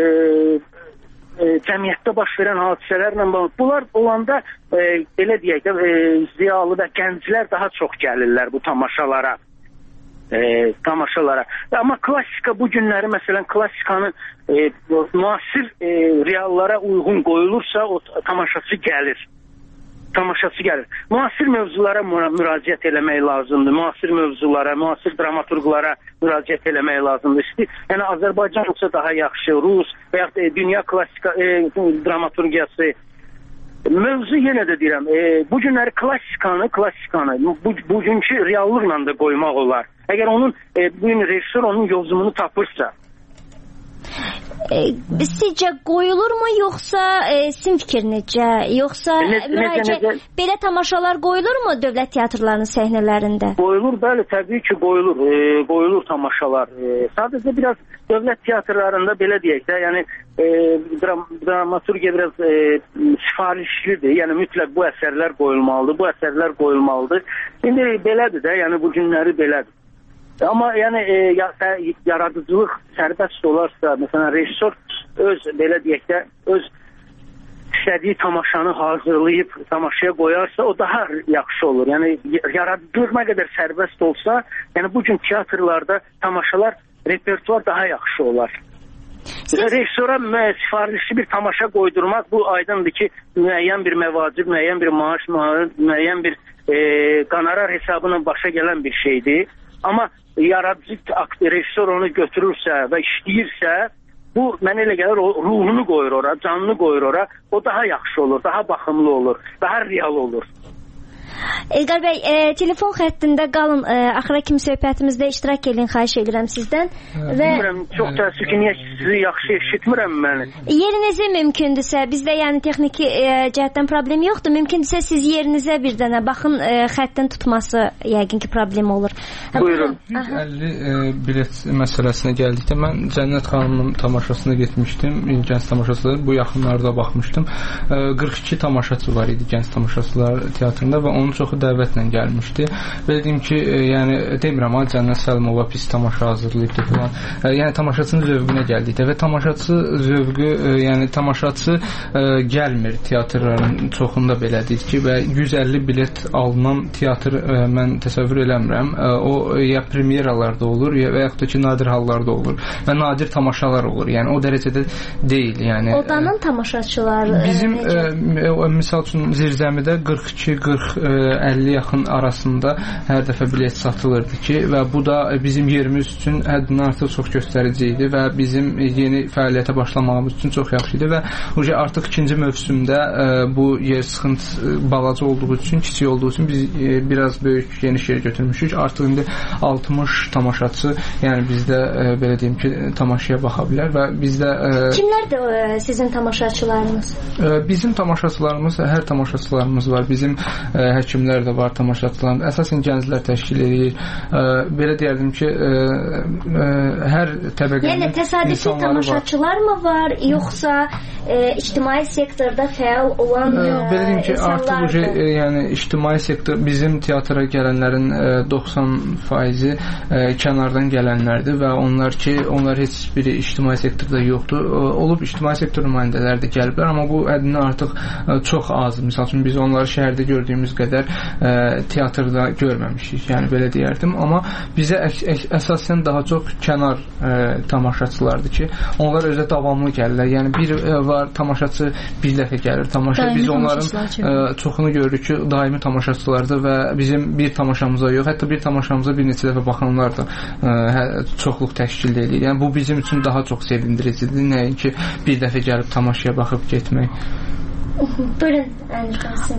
Speaker 15: e, cəmiyyətdə baş verən hadisələrlə bağlı. Bunlar olanda e, belə deyək də e, ziyalı və gənclər daha çox gəlirlər bu tamaşalara. E, tamaşalara. Amma klassika bu günləri, məsələn, klassikanın e, müasir e, reallara uyğun qoyulursa, o tamaşaçı gəlir. Tamaşaçı gəlir. Müasir mövzulara müraciət eləmək lazımdır. Müasir mövzulara, müasir dramaturqlara müraciət eləmək lazımdır. Yəni Azərbaycan olsa daha yaxşı, Rus və ya e, dünya klassika e, dramaturgiyası. Mövzu yenə də deyirəm, e, bu günləri klassikanı, klassikanı bu, bugünkü reallıqla da qoymaq olar. Əgər onun e, bu gün rejissor onun yolcumunu tapırsa.
Speaker 11: E, sizcə qoyulurmu, yoxsa e, sizin fikir necə? Yoxsa
Speaker 15: ne,
Speaker 11: müraciət, necə, necə? Belə tamaşalar qoyulurmu dövlət teatrlarının səhnələrində?
Speaker 15: Qoyulur, bəli, təbii ki, qoyulur. E, qoyulur tamaşalar. E, sadəcə biraz dövlət teatrlarında belə deyək də, yəni e, dram, dramaturgiya biraz e, sifarişlidir. Yəni mütləq bu əsərlər qoyulmalıdır, bu əsərlər qoyulmalıdır. İndi belədir də, yəni bu günləri belədir. Amma yəni e, yaradıcılıq sərbəst olarsa, məsələn, rejissor öz, belə deyək də, öz istədiyi tamaşanı hazırlayıb tamaşaya qoyarsa, o daha yaxşı olur. Yəni yaradıcılıq nə qədər sərbəst olsa, yəni bu gün teatrlarda tamaşalar, repertuar daha yaxşı olar. Siz... Rejissora sifarişli bir tamaşa qoydurmaq, bu aydındır ki, müəyyən bir məvacib, müəyyən bir maaş, müəyyən bir e, qonorar hesabına başa gələn bir şeydir. Amma yaradıcı rejissor onu götürürsə və işləyirsə, bu mənə elə gəlir, o ruhunu qoyur ora, canını qoyur ora, o daha yaxşı olur, daha baxımlı olur, daha real olur.
Speaker 11: Elqar bəy, e, telefon xəttində qalın, e, axıra kimi söhbətimizdə iştirak edin, xahiş edirəm sizdən.
Speaker 15: Və bilmirəm, çox təəssüf ki, niyə sizi yaxşı eşitmirəm məni.
Speaker 11: Yerinizə mümkündürsə, bizdə yəni texniki e, cəhətdən problem yoxdur. Mümkündürsə siz yerinizə bir dənə baxın, e, xəttin tutması yəqin ki problem olur.
Speaker 15: Buyurun.
Speaker 12: yüz əlli e, bilet məsələsinə gəldikdə mən Cənnət xanımın tamaşasına getmişdim. Gənc tamaşaçılar bu yaxınlarda baxmışdım. E, qırx iki tamaşaçı var idi gənc tamaşaçılar teatrında və onun çoxu dəvətlə gəlmişdi. Belə deyim ki, e, yəni demirəm, ha Cənnət Səlimova pis tamaşa hazırlayıbdı falan. E, yəni tamaşaçının zövqünə gəldikdə və tamaşaçı zövqü, e, yəni tamaşaçı e, gəlmir teatrların çoxunda belədir ki, və yüz əlli bilet alınan teatr e, mən təsəvvür eləmirəm. E, o ya premyeralarda olur, ya və yaxud da ki nadir hallarda olur və nadir tamaşalar olur. Yəni o dərəcədə deyil, yəni.
Speaker 11: Odanın tamaşaçıları
Speaker 12: bizim e, misal üçün Zirzəmidə qırx iki qırx əlli yaxın arasında hər dəfə bilet satılırdı ki, və bu da bizim yerimiz üçün həddindən artıq çox göstərici idi və bizim yeni fəaliyyətə başlamağımız üçün çox yaxşı idi və artıq ikinci mövsümdə bu yer sıxıntı balaca olduğu üçün, kiçik olduğu üçün biz biraz böyük geniş yer götürmüşük. Artıq indi altmış tamaşaçı, yəni bizdə belə deyim ki, tamaşaya baxa bilər və bizdə
Speaker 11: kimlərdir sizin tamaşaçılarınız?
Speaker 12: Bizim tamaşaçılarımız, hər tamaşaçılarımız var. Bizim həkimlər də var, tamaşaçılarımız. Əsasən gənclər təşkil edir. Belə deyərdim ki, hər təbəqənin
Speaker 11: yəni təsadüfi tamaşaçılar mı var, yoxsa e, ictimai sektorda fəal olan e,
Speaker 12: belə deyim ki, artıq e, yəni ictimai sektor bizim teatra gələnlərin e, doxsan faizi e, kənardan gələnlərdir və onlar ki, onlar heç biri ictimai sektorda yoxdur. E, olub ictimai sektor nümayəndələri də gəliblər, amma bu həddindən artıq e, çox az. Məsəl üçün biz onları şəhərdə gördüyümüz qədər e, teatrda görməmişik. Yəni belə deyərdim, amma bizə əsasən daha çox kənar e, tamaşaçılardır ki, onlar özə davamlı gəlirlər. Yəni bir e, var tamaşaçı bir dəfə gəlir tamaşa. Daimi biz onların e, çoxunu görürük ki, daimi tamaşaçılardır və bizim bir tamaşamıza yox, hətta bir tamaşamıza bir neçə dəfə baxanlar da e, çoxluq təşkil edir. Yəni bu bizim üçün daha çox sevindiricidir. Nəinki bir dəfə gəlib tamaşaya baxıb getmək.
Speaker 11: Buyurun, Əli Qasım.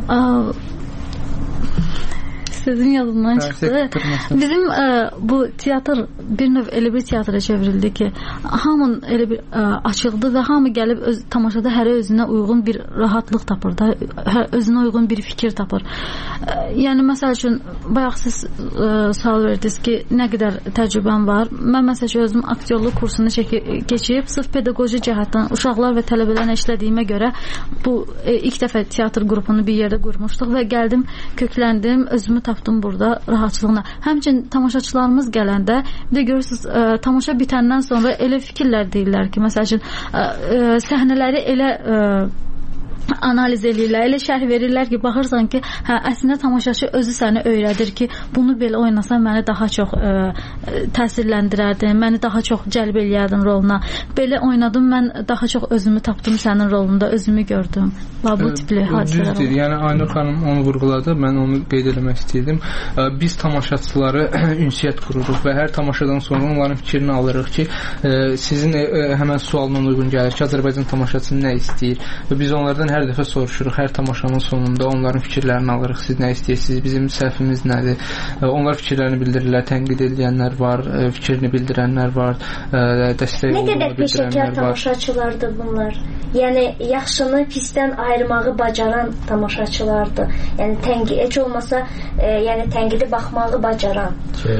Speaker 13: Sözüm yadımdan çıxdı. Bizim e, bu teatr bir növ elə bir teatra çevrildi ki, hamın elə bir e, açıldı və hamı gəlib öz, tamaşada hərə özünə uyğun bir rahatlıq tapır da, hər, özünə uyğun bir fikir tapır. E, yəni məsəl üçün bayaq siz e, sual verdiniz ki, nə qədər təcrübəm var. Mən məsəl üçün özüm aktyorluq kursunu çəki, keçib, sırf pedaqoji cəhətdən uşaqlar və tələbələrlə işlədiyimə görə bu e, ilk dəfə teatr qrupunu bir yerdə qurmuşduq və gəldim, kökləndim, özümü tapdım burada rahatçılığına. Həmçinin tamaşaçılarımız gələndə bir də görürsünüz, ə, tamaşa bitəndən sonra elə fikirlər deyirlər ki, məsəl üçün ə, ə, səhnələri elə ə, analiz edirlər, elə şərh verirlər ki, baxırsan ki, hə, əslində tamaşaçı özü səni öyrədir ki, bunu belə oynasan məni daha çox ə, təsirləndirərdin, məni daha çox cəlb eləyərdin roluna. Belə oynadım, mən daha çox özümü tapdım sənin rolunda, özümü gördüm. Və bu tipli hadisələr olur.
Speaker 12: Yəni Aynur xanım onu vurğuladı, mən onu qeyd eləmək istəyirdim. Biz tamaşaçıları ünsiyyət qururuq və hər tamaşadan sonra onların fikrini alırıq ki, sizin həmən sualına uyğun gəlir ki, Azərbaycan tamaşaçısı nə istəyir və biz onlardan hər dəfə soruşuruq, hər tamaşanın sonunda onların fikirlərini alırıq. Siz nə istəyirsiniz? Bizim səhvimiz nədir? Onlar fikirlərini bildirirlər, tənqid edilənlər var, fikrini bildirənlər var, dəstək
Speaker 11: nə qədər peşəkar tamaşaçılardır bunlar? Yəni yaxşını pisdən ayırmağı bacaran tamaşaçılardır. Yəni tənqid heç olmasa, e, yəni tənqidi baxmağı bacaran.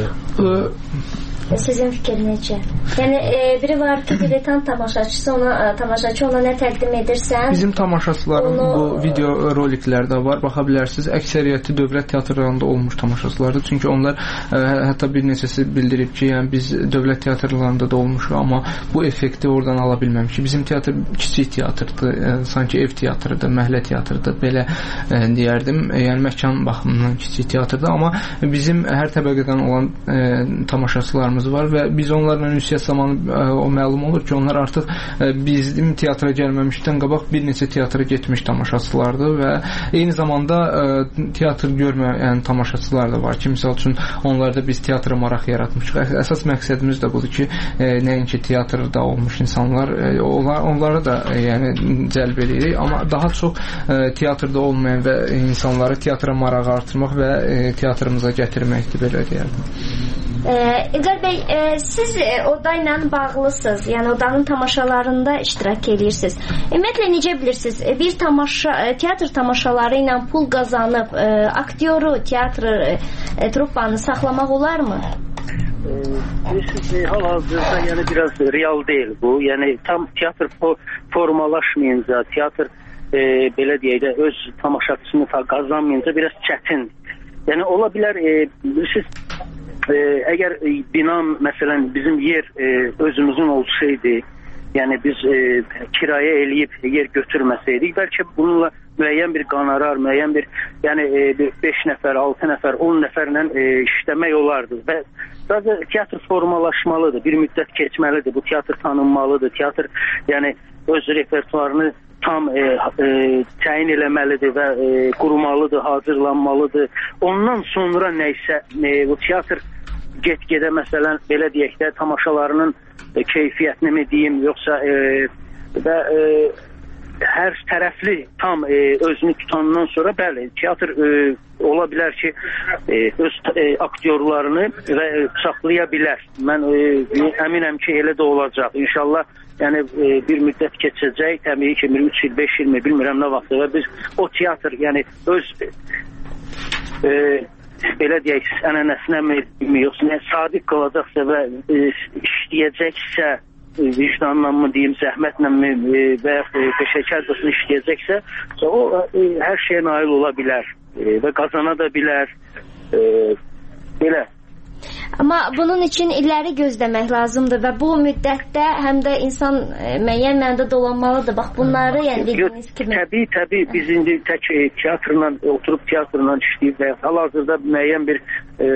Speaker 11: Sizin fikir necə? Yəni e, biri var ki, diletant tamaşaçısı ona tamaşaçı ona nə təqdim edirsən?
Speaker 12: Bizim tamaşaçıların onu... bu video roliklərdə var, baxa bilərsiniz. Əksəriyyəti dövlət teatrlarında olmuş tamaşaçılardır. Çünki onlar ə, hətta bir neçəsi bildirib ki, yəni biz dövlət teatrlarında da olmuşuq, amma bu effekti oradan ala bilməmişik. Bizim teatr kiçik teatrdır, ə, sanki ev teatrıdır, məhəllə teatrıdır, belə ə, deyərdim. Yəni məkan baxımından kiçik teatrdır, amma bizim hər təbəqədən olan ə, tamaşaçılarımız var və biz onlarla ünsiyyət neqliyyat zamanı o məlum olur ki, onlar artıq bizim teatra gəlməmişdən qabaq bir neçə teatra getmiş tamaşaçılardır və eyni zamanda teatr görməyən tamaşaçılar da var ki, misal üçün onlarda biz teatra maraq yaratmışıq. Əsas məqsədimiz də budur ki, nəinki teatrda olmuş insanlar, onlar, onlara da yəni cəlb edirik, amma daha çox teatrda olmayan və insanları teatra marağı artırmaq və teatrımıza gətirməkdir, belə deyərdim.
Speaker 11: İlqar bəy, e, siz oda ilə bağlısınız, yəni odanın tamaşalarında iştirak edirsiniz. Ümumiyyətlə necə bilirsiniz, bir tamaşa, teatr tamaşaları ilə pul qazanıb e, aktyoru, teatr e, truppanı saxlamaq olarmı?
Speaker 15: Bilirsiniz, hal-hazırda yəni biraz real deyil bu. Yəni tam teatr formalaşmayınca, teatr e, belə deyək də öz tamaşaçısını qazanmayınca biraz çətin. Yəni ola bilər, e, bilirsiniz, e, əgər e, binam məsələn bizim yer e, özümüzün olsaydı, yəni biz e, kirayə eləyib yer götürməsəydik, bəlkə bununla müəyyən bir qonorar, müəyyən bir, yəni beş nəfər, altı nəfər, on nəfərlə e, işləmək olardı və sadəcə teatr formalaşmalıdır, bir müddət keçməlidir, bu teatr tanınmalıdır, teatr yəni öz repertuarını tam e, e, təyin eləməlidir və e, qurmalıdır, hazırlanmalıdır. Ondan sonra nəysə e, bu teatr get-gedə məsələn belə deyək də tamaşalarının e, keyfiyyətini mi deyim, yoxsa e, və e, hər tərəfli tam e, özünü tutandan sonra bəli, teatr e, ola bilər ki e, öz e, aktyorlarını və e, saxlaya bilər. Mən e, əminəm ki elə də olacaq. İnşallah yəni e, bir müddət keçəcək, təbii ki üç il, beş il mi bilmirəm nə vaxt və biz o teatr yəni öz e, belə deyək ənənəsinə mi, yoxsa nə sadiq qalacaqsa və e, işləyəcəksə, vicdanla mı deyim, zəhmətlə mi və peşəkarcasını işləyəcəksə, o e, hər şeyə nail ola bilər e, və qazana da bilər. E, belə.
Speaker 11: Amma bunun üçün illəri gözləmək lazımdır və bu müddətdə həm də insan e, müəyyən mənada dolanmalıdır. Bax bunları yəni dediyiniz kimi.
Speaker 15: Təbii, təbii biz indi tək e, teatrla, oturub teatrla işləyib və hal-hazırda müəyyən bir e,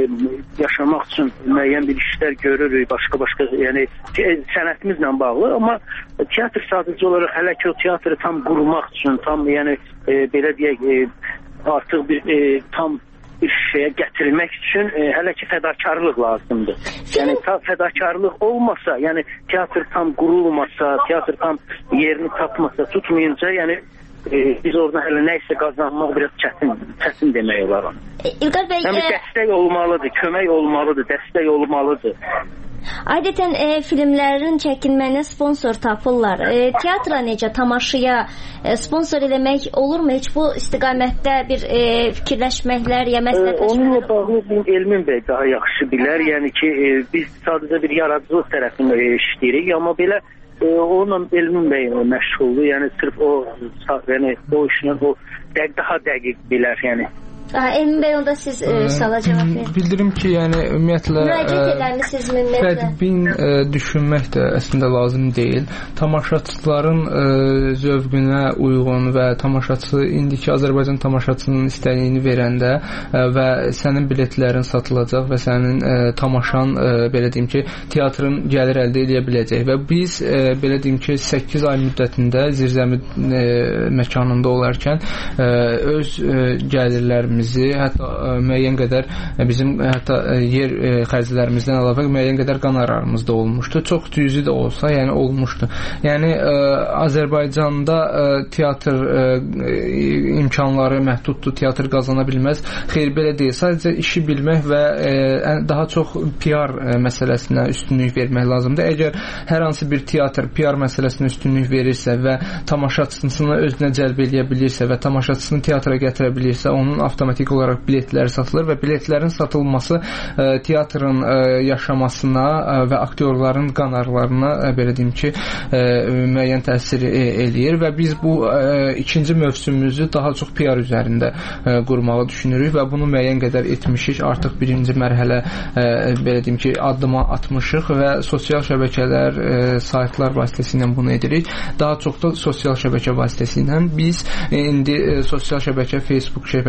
Speaker 15: yaşamaq üçün müəyyən bir işlər görürük, başqa-başqa yəni sənətimizlə bağlı, amma teatr sadəcə olaraq hələ ki o teatrı tam qurmaq üçün, tam yəni e, belə deyək e, artıq bir e, tam bir şeyə gətirilmək üçün e, hələ ki fədakarlıq lazımdır. Yəni ta fədakarlıq olmasa, yəni teatr tam qurulmasa, teatr tam yerini tapmasa, tutmayınca, yəni e, biz oradan hələ nəysə qazanmaq biraz çətin, çətin demək olar.
Speaker 11: İlqar bəy,
Speaker 15: yəni dəstək olmalıdır, kömək olmalıdır, dəstək olmalıdır.
Speaker 11: Adətən e, filmlərin çəkilməyinə sponsor tapırlar. E, teatra necə, tamaşaya e, sponsor eləmək olurmu? Heç bu istiqamətdə bir e, fikirləşməklər ya məsləhətləşməklər?
Speaker 15: Onunla bağlı Elmin bəy daha yaxşı bilər. Yəni ki, e, biz sadəcə bir yaradıcılıq tərəfini e, işləyirik, amma belə e, onunla Elmin bəy məşğuldur. Yəni sırf o, yəni o işlə o dəq daha dəqiq bilər, yəni.
Speaker 11: Emin bəy, onda siz e, suala cavab verin.
Speaker 12: Bildirim ki, yəni ümumiyyətlə
Speaker 11: müraciət edərsiniz ümumiyyətlə.
Speaker 12: Bədbin e, düşünmək də əslində lazım deyil. Tamaşaçıların e, zövqünə uyğun və tamaşaçı indiki Azərbaycan tamaşaçının istədiyini verəndə e, və sənin biletlərin satılacaq və sənin e, tamaşan e, belə deyim ki, teatrın gəlir əldə edə biləcək və biz e, belə deyim ki, səkkiz ay müddətində Zirzəmi e, məkanında olarkən e, öz e, gəlirlərimiz hətta ə, müəyyən qədər ə, bizim hətta ə, yer ə, xərclərimizdən əlavə müəyyən qədər qanarlarımız da olmuşdu. Çox cüzi də olsa, yəni olmuşdu. Yəni ə, Azərbaycanda ə, teatr ə, imkanları məhduddur, teatr qazana bilməz. Xeyr, belə deyil. Sadəcə işi bilmək və ə, daha çox P R ə, məsələsinə üstünlük vermək lazımdır. Əgər hər hansı bir teatr P R məsələsinə üstünlük verirsə və tamaşaçısını özünə cəlb edə bilirsə və tamaşaçısını teatra gətirə bilirsə, onun avtomatik avtomatik olaraq biletləri satılır və biletlərin satılması ə, teatrın ə, yaşamasına ə, və aktyorların qanarlarına ə, belə deyim ki, ə, müəyyən təsir ə, eləyir və biz bu ə, ikinci mövsümümüzü daha çox P R üzərində ə, qurmağı düşünürük və bunu müəyyən qədər etmişik. Artıq birinci mərhələ ə, belə deyim ki, addıma atmışıq və sosial şəbəkələr, ə, saytlar vasitəsilə bunu edirik. Daha çox da sosial şəbəkə vasitəsilə biz indi ə, sosial şəbəkə, Facebook şəbəkəsində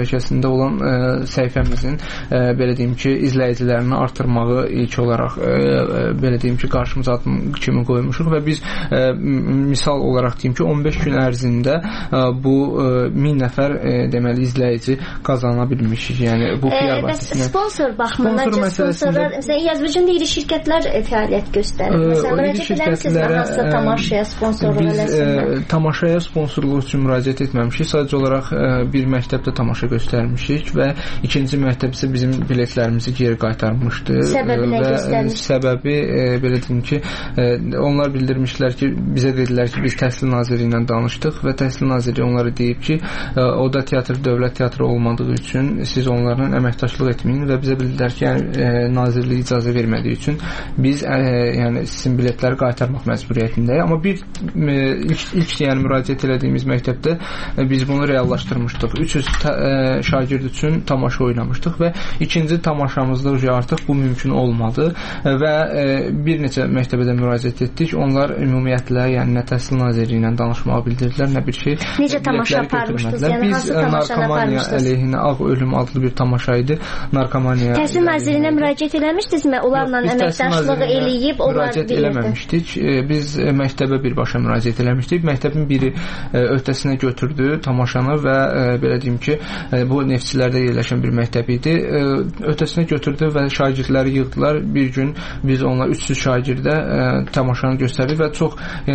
Speaker 12: olan ə, səhifəmizin ə, belə deyim ki, izləyicilərini artırmağı ilk olaraq ə, ə, belə deyim ki, qarşımıza adım kimi qoymuşuq və biz ə, misal olaraq deyim ki, on beş gün ərzində ə, bu ə, min nəfər ə, deməli izləyici qazana bilmişik. Yəni bu P R vasitəsilə.
Speaker 11: Sponsor baxımından sponsorlar, məsələn, yazıcında iri şirkətlər fəaliyyət göstərir. Məsələn, müraciət eləmisiniz hansı tamaşaya sponsorluq eləsinlər?
Speaker 12: Biz tamaşaya sponsorluq üçün müraciət etməmişik. Sadəcə olaraq ə, bir məktəbdə tamaşa göstərmişik və ikinci məktəb isə bizim biletlərimizi geri qaytarmışdı.
Speaker 11: Səbəbi nə göstərmiş?
Speaker 12: Səbəbi ə, belə deyim ki, ə, onlar bildirmişlər ki, bizə dedilər ki, biz Təhsil Nazirliyi ilə danışdıq və Təhsil Nazirliyi onlara deyib ki, ə, Oda teatr dövlət teatrı olmadığı üçün siz onlarla əməkdaşlıq etməyin və bizə bildilər ki, yəni ə, Nazirlik icazə vermədiyi üçün biz ə, yəni sizin biletləri qaytarmaq məcburiyyətindəyik. Amma bir ə, ilk, ilk yəni müraciət elədiyimiz məktəbdə ə, biz bunu reallaşdırmışdıq. üç yüz ə, şagird üçün tamaşa oynamışdıq və ikinci tamaşamızda artıq bu mümkün olmadı və ə, bir neçə məktəbə də müraciət etdik. Onlar ümumiyyətlə, yəni nə Təhsil Nazirliyi ilə danışmağı bildirdilər, nə bir şey.
Speaker 11: Necə tamaşa aparmışdınız? Yəni hansı tamaşanı aparmışdınız?
Speaker 12: Əleyhinə Ağ Ölüm adlı bir tamaşa idi. Narkomaniya.
Speaker 11: Təhsil Nazirliyinə müraciət eləmişdinizmi? Onlarla əməkdaşlığı eləyib, onlar
Speaker 12: müraciət eləməmişdik. Biz məktəbə birbaşa müraciət eləmişdik. Məktəbin biri öhdəsinə götürdü tamaşanı və belə deyim ki, bu Neftçilərdə yerləşən bir məktəb idi. Öhdəsinə götürdü və şagirdləri yığdılar. Bir gün biz onlar üç yüz şagirdə tamaşanı göstərdik və çox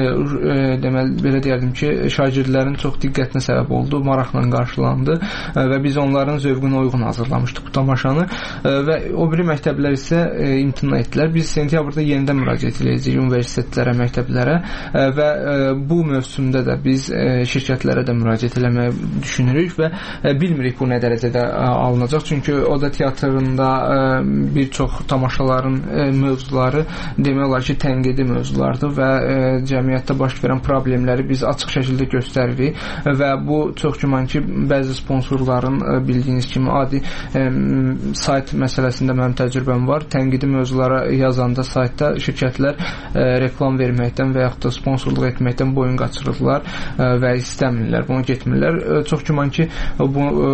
Speaker 12: deməli belə deyərdim ki, şagirdlərin çox diqqətinə səbəb oldu, maraqla qarşılandı və biz onların zövqünə uyğun hazırlamışdıq bu tamaşanı və o biri məktəblər isə imtina etdilər. Biz sentyabrda yenidən müraciət edəcəyik universitetlərə, məktəblərə və bu mövsümdə də biz şirkətlərə də müraciət eləməyi düşünürük və bilmirik bu nə dərəcədə alınacaq. Çünki Oda teatrında bir çox tamaşaların mövzuları demək olar ki, tənqidi mövzulardır və cəmiyyətdə baş verən problemləri biz açıq şəkildə göstəririk və bu çox güman ki, bəzi sponsorların bildiyiniz kimi adi ə, sayt məsələsində mənim təcrübəm var. Tənqidi mövzulara yazanda saytda şirkətlər ə, reklam verməkdən və yaxud da sponsorluq etməkdən boyun qaçırırlar ə, və istəmirlər, bunu getmirlər. Ə, çox güman ki, bu ə,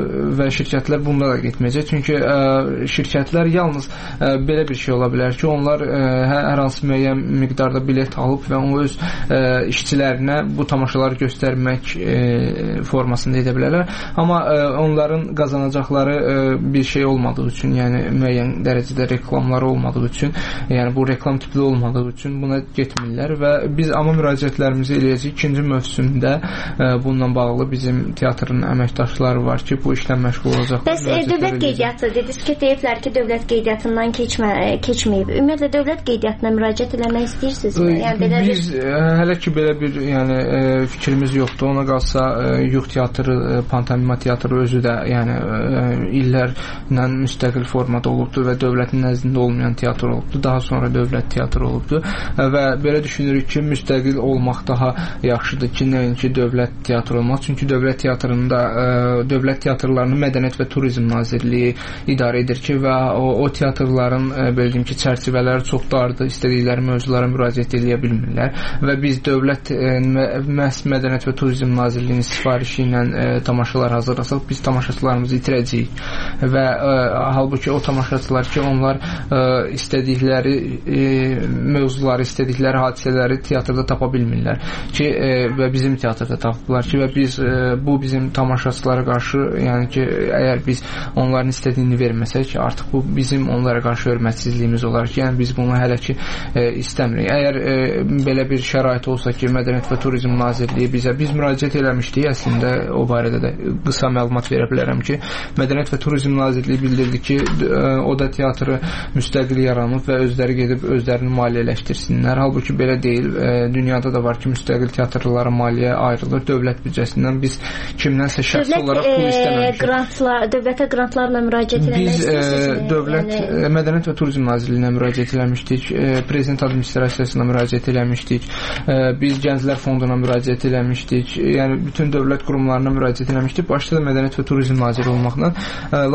Speaker 12: və şirkətlər bunda da getməyəcək. Çünki ə, şirkətlər yalnız ə, belə bir şey ola bilər ki, onlar ə, hər hansı müəyyən miqdarda bilet alıb və onu öz ə, işçilərinə bu tamaşaları göstərmək ə, formasında edə bilərlər. Amma ə, onların qazanacaqları ə, bir şey olmadığı üçün, yəni müəyyən dərəcədə reklamları olmadığı üçün, yəni bu reklam tipli olmadığı üçün buna getmirlər və biz amma müraciətlərimizi eləyəcəyik. İkinci mövsümdə ə, bununla bağlı bizim teatrın əməkdaşları var ki, bu işlə məşğul olacaqlar.
Speaker 11: Bəs e, dövlət qeydiyyatı dediniz ki, deyiblər ki, dövlət qeydiyyatından keçmə, keçməyib. Ümumiyyətlə dövlət qeydiyyatına müraciət eləmək istəyirsinizmi? Yəni belə
Speaker 12: biz bir... hələ ki belə bir yəni ə, fikrimiz yoxdur. Ona qalsa ə, Yuğ teatrı, ə, Pantomima teatrı özü də yəni ə, illərlə müstəqil formada olubdur və dövlətin nəzdində olmayan teatr olubdur. Daha sonra dövlət teatrı olubdur və belə düşünürük ki, müstəqil olmaq daha yaxşıdır ki, nəinki dövlət teatrı olmaq. Çünki dövlət teatrında ə, dövlət teatrlarını Mədəniyyət və Turizm Nazirliyi idarə edir ki, və o, o teatrların ə, bildiyim ki, çərçivələri çox dardır, istədikləri mövzulara müraciət edə bilmirlər və biz dövlət ə, məhz Mədəniyyət və Turizm Nazirliyinin sifarişi ilə ə, tamaşalar hazırlasaq, biz tamaşaçılarımızı itirəcəyik və ə, halbuki o tamaşaçılar ki, onlar ə, istədikləri ə, mövzuları, istədikləri hadisələri teatrda tapa bilmirlər ki, ə, və bizim teatrda tapıblar ki, və biz ə, bu bizim tamaşaçılara qarşı, yəni ki, əgər biz onların istədiyini verməsək, artıq bu bizim onlara qarşı hörmətsizliyimiz olar ki, yəni biz bunu hələ ki ə, istəmirik. Əgər ə, belə bir şərait olsa ki, Mədəniyyət və Turizm Nazirliyi bizə, biz müraciət eləmişdik, əslində o barədə də qısa məlumat verə bilərəm ki, Mədəniyyət və Turizm Nazirliyi bildirdi ki, Oda teatrı müstəqil yaranıb və özləri gedib özlərini maliyyələşdirsinlər. Halbuki belə deyil. Dünyada da var ki, müstəqil teatrlara maliyyə ayrılır. Dövlət büdcəsindən biz kimdənsə şəxsi dövlət, olaraq pul istəməmişik.
Speaker 11: Grantlar, dövlətə grantlarla müraciət eləmək istəyirsiniz?
Speaker 12: Biz dövlət, yəni... Mədəniyyət və Turizm Nazirliyinə müraciət eləmişdik. Prezident administrasiyasına müraciət eləmişdik. Biz Gənclər Fonduna müraciət eləmişdik. Yəni bütün dövlət qurumlarına müraciət eləmişdik. Başda da Mədəniyyət və Turizm Naziri olmaqla.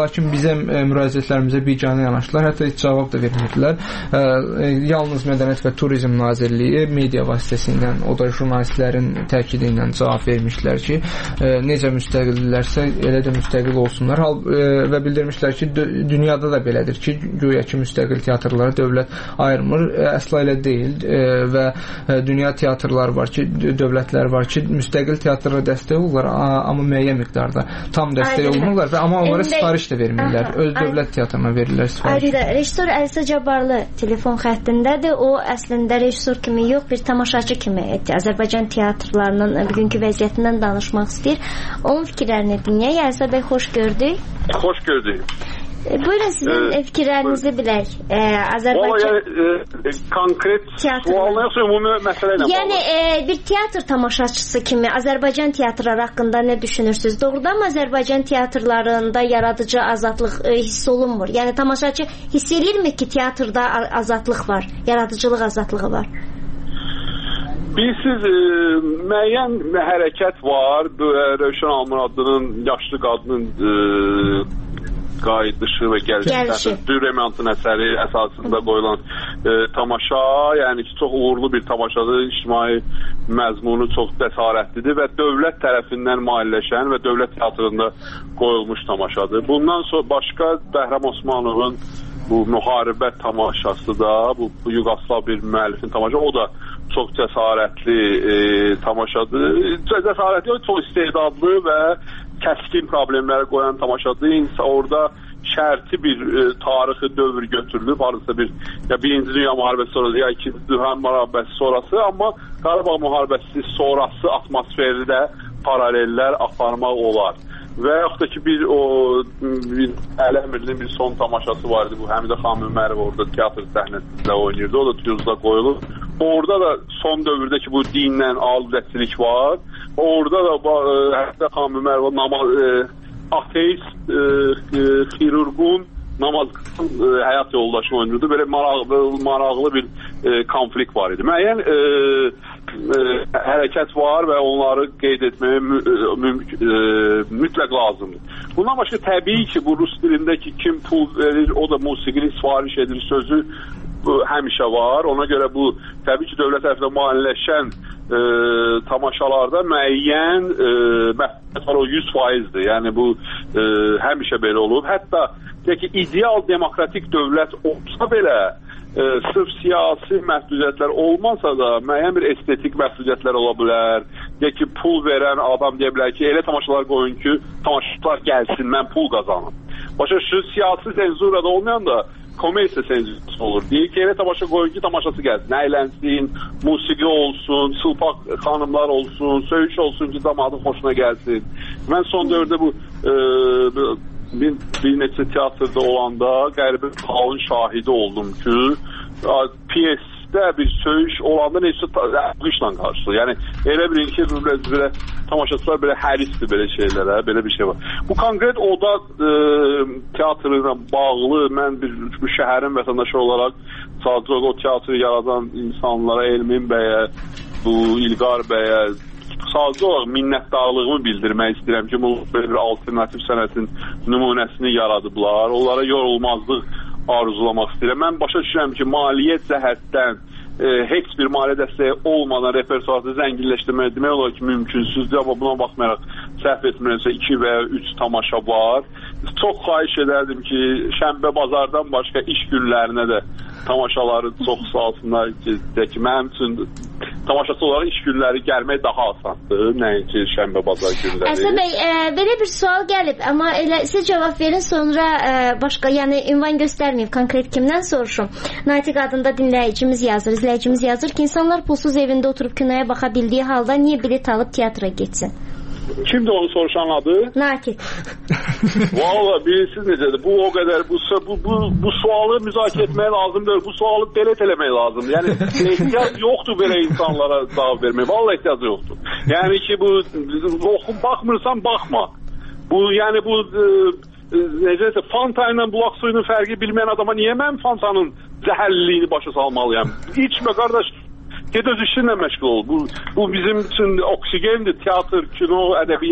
Speaker 12: lakin bizim müraciətlərimizə biganə yanaşdılar, hətta heç cavab da vermirdilər. Yalnız Mədəniyyət və Turizm Nazirliyi media vasitəsilə, o da jurnalistlərin təkidi ilə cavab vermişlər ki, necə müstəqildirlərsə elə də müstəqil olsunlar. Və bildirmişlər ki, dünyada da belədir ki, güya ki, müstəqil teatrlara dövlət ayırmır. Əsla elə deyil və dünya teatrlar var ki, dövlətlər var ki, müstəqil teatrlara dəstək olurlar, amma müəyyən miqdarda tam dəstək olunurlar və amma onlara sifariş də vermirlər. Öz dövlət teatrına verirlər sifariş.
Speaker 11: Ayrıca rejissor Əlisə Cabbarlı telefon xəttindədir. O əslində rejissor kimi yox, bir tamaşaçı kimi Azərbaycan teatrlarının bugünkü vəziyyətindən danışmaq istəyir. Onun fikirlərini dinləyək. Əlisə bəy, xoş gördük.
Speaker 16: Xoş gördük.
Speaker 11: Buyurun, sizin ee, fikirlərinizi bilək. Ee, Azərbaycan
Speaker 16: yəni, e, konkret sualına yoxsa ümumi məsələ ilə
Speaker 11: yəni, bağlı? Yəni, e, bir teatr tamaşaçısı kimi Azərbaycan teatrları haqqında nə düşünürsünüz? Doğrudan mı Azərbaycan teatrlarında yaradıcı azadlıq e, hiss olunmur? Yəni, tamaşaçı hiss edirmi ki, teatrda azadlıq var, yaradıcılıq azadlığı var?
Speaker 16: Bilirsiniz, e, müəyyən hərəkət var. Rövşən Almuradlının yaşlı qadının e, qayıdışı və gəlişi Dürremantın əsəri əsasında qoyulan e, tamaşa, yəni ki, çox uğurlu bir tamaşadır, ictimai məzmunu çox cəsarətlidir və dövlət tərəfindən maliyyələşən və dövlət teatrında qoyulmuş tamaşadır. Bundan sonra başqa Bəhrəm Osmanovun bu müharibə tamaşası da, bu, bu Yugoslav bir müəllifin tamaşası, o da çox cəsarətli e, tamaşadır. Cəsarətli, çox istedadlı və kəskin problemləri qoyan tamaşadır. İnsan orada şərti bir e, tarixi dövr götürülüb, arasında bir ya birinci Dünya müharibəsi sonrası, ya ikinci Dünya müharibəsi sonrası, amma Qarabağ müharibəsi sonrası atmosferdə paralellər aparmaq olar. Və yaxud da ki, bir o Əli Əmirlinin bir son tamaşası var idi, bu Həmidə xanım Ömərov orada teatr səhnəsində oynayırdı, o da Tuzda qoyulur. Orada da son dövrdə ki, bu dinlə alüzətçilik var. Orada da Həmidə xanım Ömərov namaz, e, ateist e, e, xirurgun namaz e, həyat yoldaşı oynayırdı. Belə maraqlı, maraqlı bir e, konflikt var idi. Müəyyən e, e, hərəkət var və onları qeyd etməyə mü, mü, e, mütləq lazımdır. Bundan başqa təbii ki, bu rus dilindəki kim pul verir, o da musiqini sifariş edir sözü bu, həmişə var. Ona görə bu təbii ki, dövlət tərəfindən maliyyələşən e, tamaşalarda müəyyən e, məsuliyyət var, o yüz faizdir. Yəni bu e, həmişə belə olub. Hətta ki, ideal demokratik dövlət olsa belə e, sırf siyasi məhdudiyyətlər olmasa da müəyyən bir estetik məhdudiyyətlər ola bilər. Ya ki, pul verən adam deyə bilər ki, elə tamaşalar qoyun ki, tamaşaçılar gəlsin, mən pul qazanım. Başqa şu siyasi senzurada olmayan da komediya senzurası olur. Deyir ki, elə tamaşa qoyun ki, tamaşası gəlsin, əylənsin, musiqi olsun, çılpaq xanımlar olsun, söyüş olsun ki, damadın xoşuna gəlsin. Mən son dövrdə bu e, bir, bir neçə teatrda olanda qəribə bir halın şahidi oldum ki, piyesdə bir söyüş olanda neçə qışla qarşıdır. Yəni, elə bilin ki, belə, belə tamaşaçılar belə hərisdir belə şeylərə, belə bir şey var. Bu konkret oda e, teatrı ilə bağlı mən bir bu şəhərin vətəndaşı olaraq sadəcə o teatrı yaradan insanlara, Elmin bəyə, bu İlqar bəyə sadəcə olaraq minnətdarlığımı bildirmək istəyirəm ki, bu belə bir alternativ sənətin nümunəsini yaradıblar. Onlara yorulmazlıq arzulamaq istəyirəm. Mən başa düşürəm ki, maliyyət cəhətdən e, heç bir maliyyə dəstəyi olmadan repertuarı zənginləşdirmək demək olar ki, mümkünsüzdür. Amma buna baxmayaraq səhv etmirəmsə iki və ya üç tamaşa var. Çox xahiş edərdim ki, şənbə bazardan başqa iş günlərinə də tamaşaları çox salsınlar ki, ki mənim üçün tamaşaçı olaraq iş günləri gəlmək daha asandır, nəinki şənbə bazar günləri.
Speaker 11: Əsə bəy, e, belə bir sual gəlib, amma elə siz cavab verin, sonra e, başqa, yəni ünvan göstərməyib, konkret kimdən soruşum. Natiq adında dinləyicimiz yazır, izləyicimiz yazır ki, insanlar pulsuz evində oturub kinoya baxa bildiyi halda niyə bilet alıb teatra getsin?
Speaker 16: Kimdir onu soruşan adı?
Speaker 11: Natiq.
Speaker 16: Valla bilirsiniz necədir? Bu o qədər, bu, bu, bu, bu sualı müzakirə etmək lazımdır. Bu sualı belə eləmək lazımdır. Yəni ehtiyac yoxdur belə insanlara cavab vermək. Valla ehtiyac yoxdur. Yəni ki, bu oxun baxmırsan baxma. Bu yəni bu e, necəsə Fanta ilə bulaq suyunun fərqi bilməyən adama niyə mən Fantanın zəhərliliyini başa salmalıyam? İçmə qardaş. Ged öz işinlə məşğul ol. Bu, bu bizim üçün oksigendir. Teatr, kino, ədəbiyyat.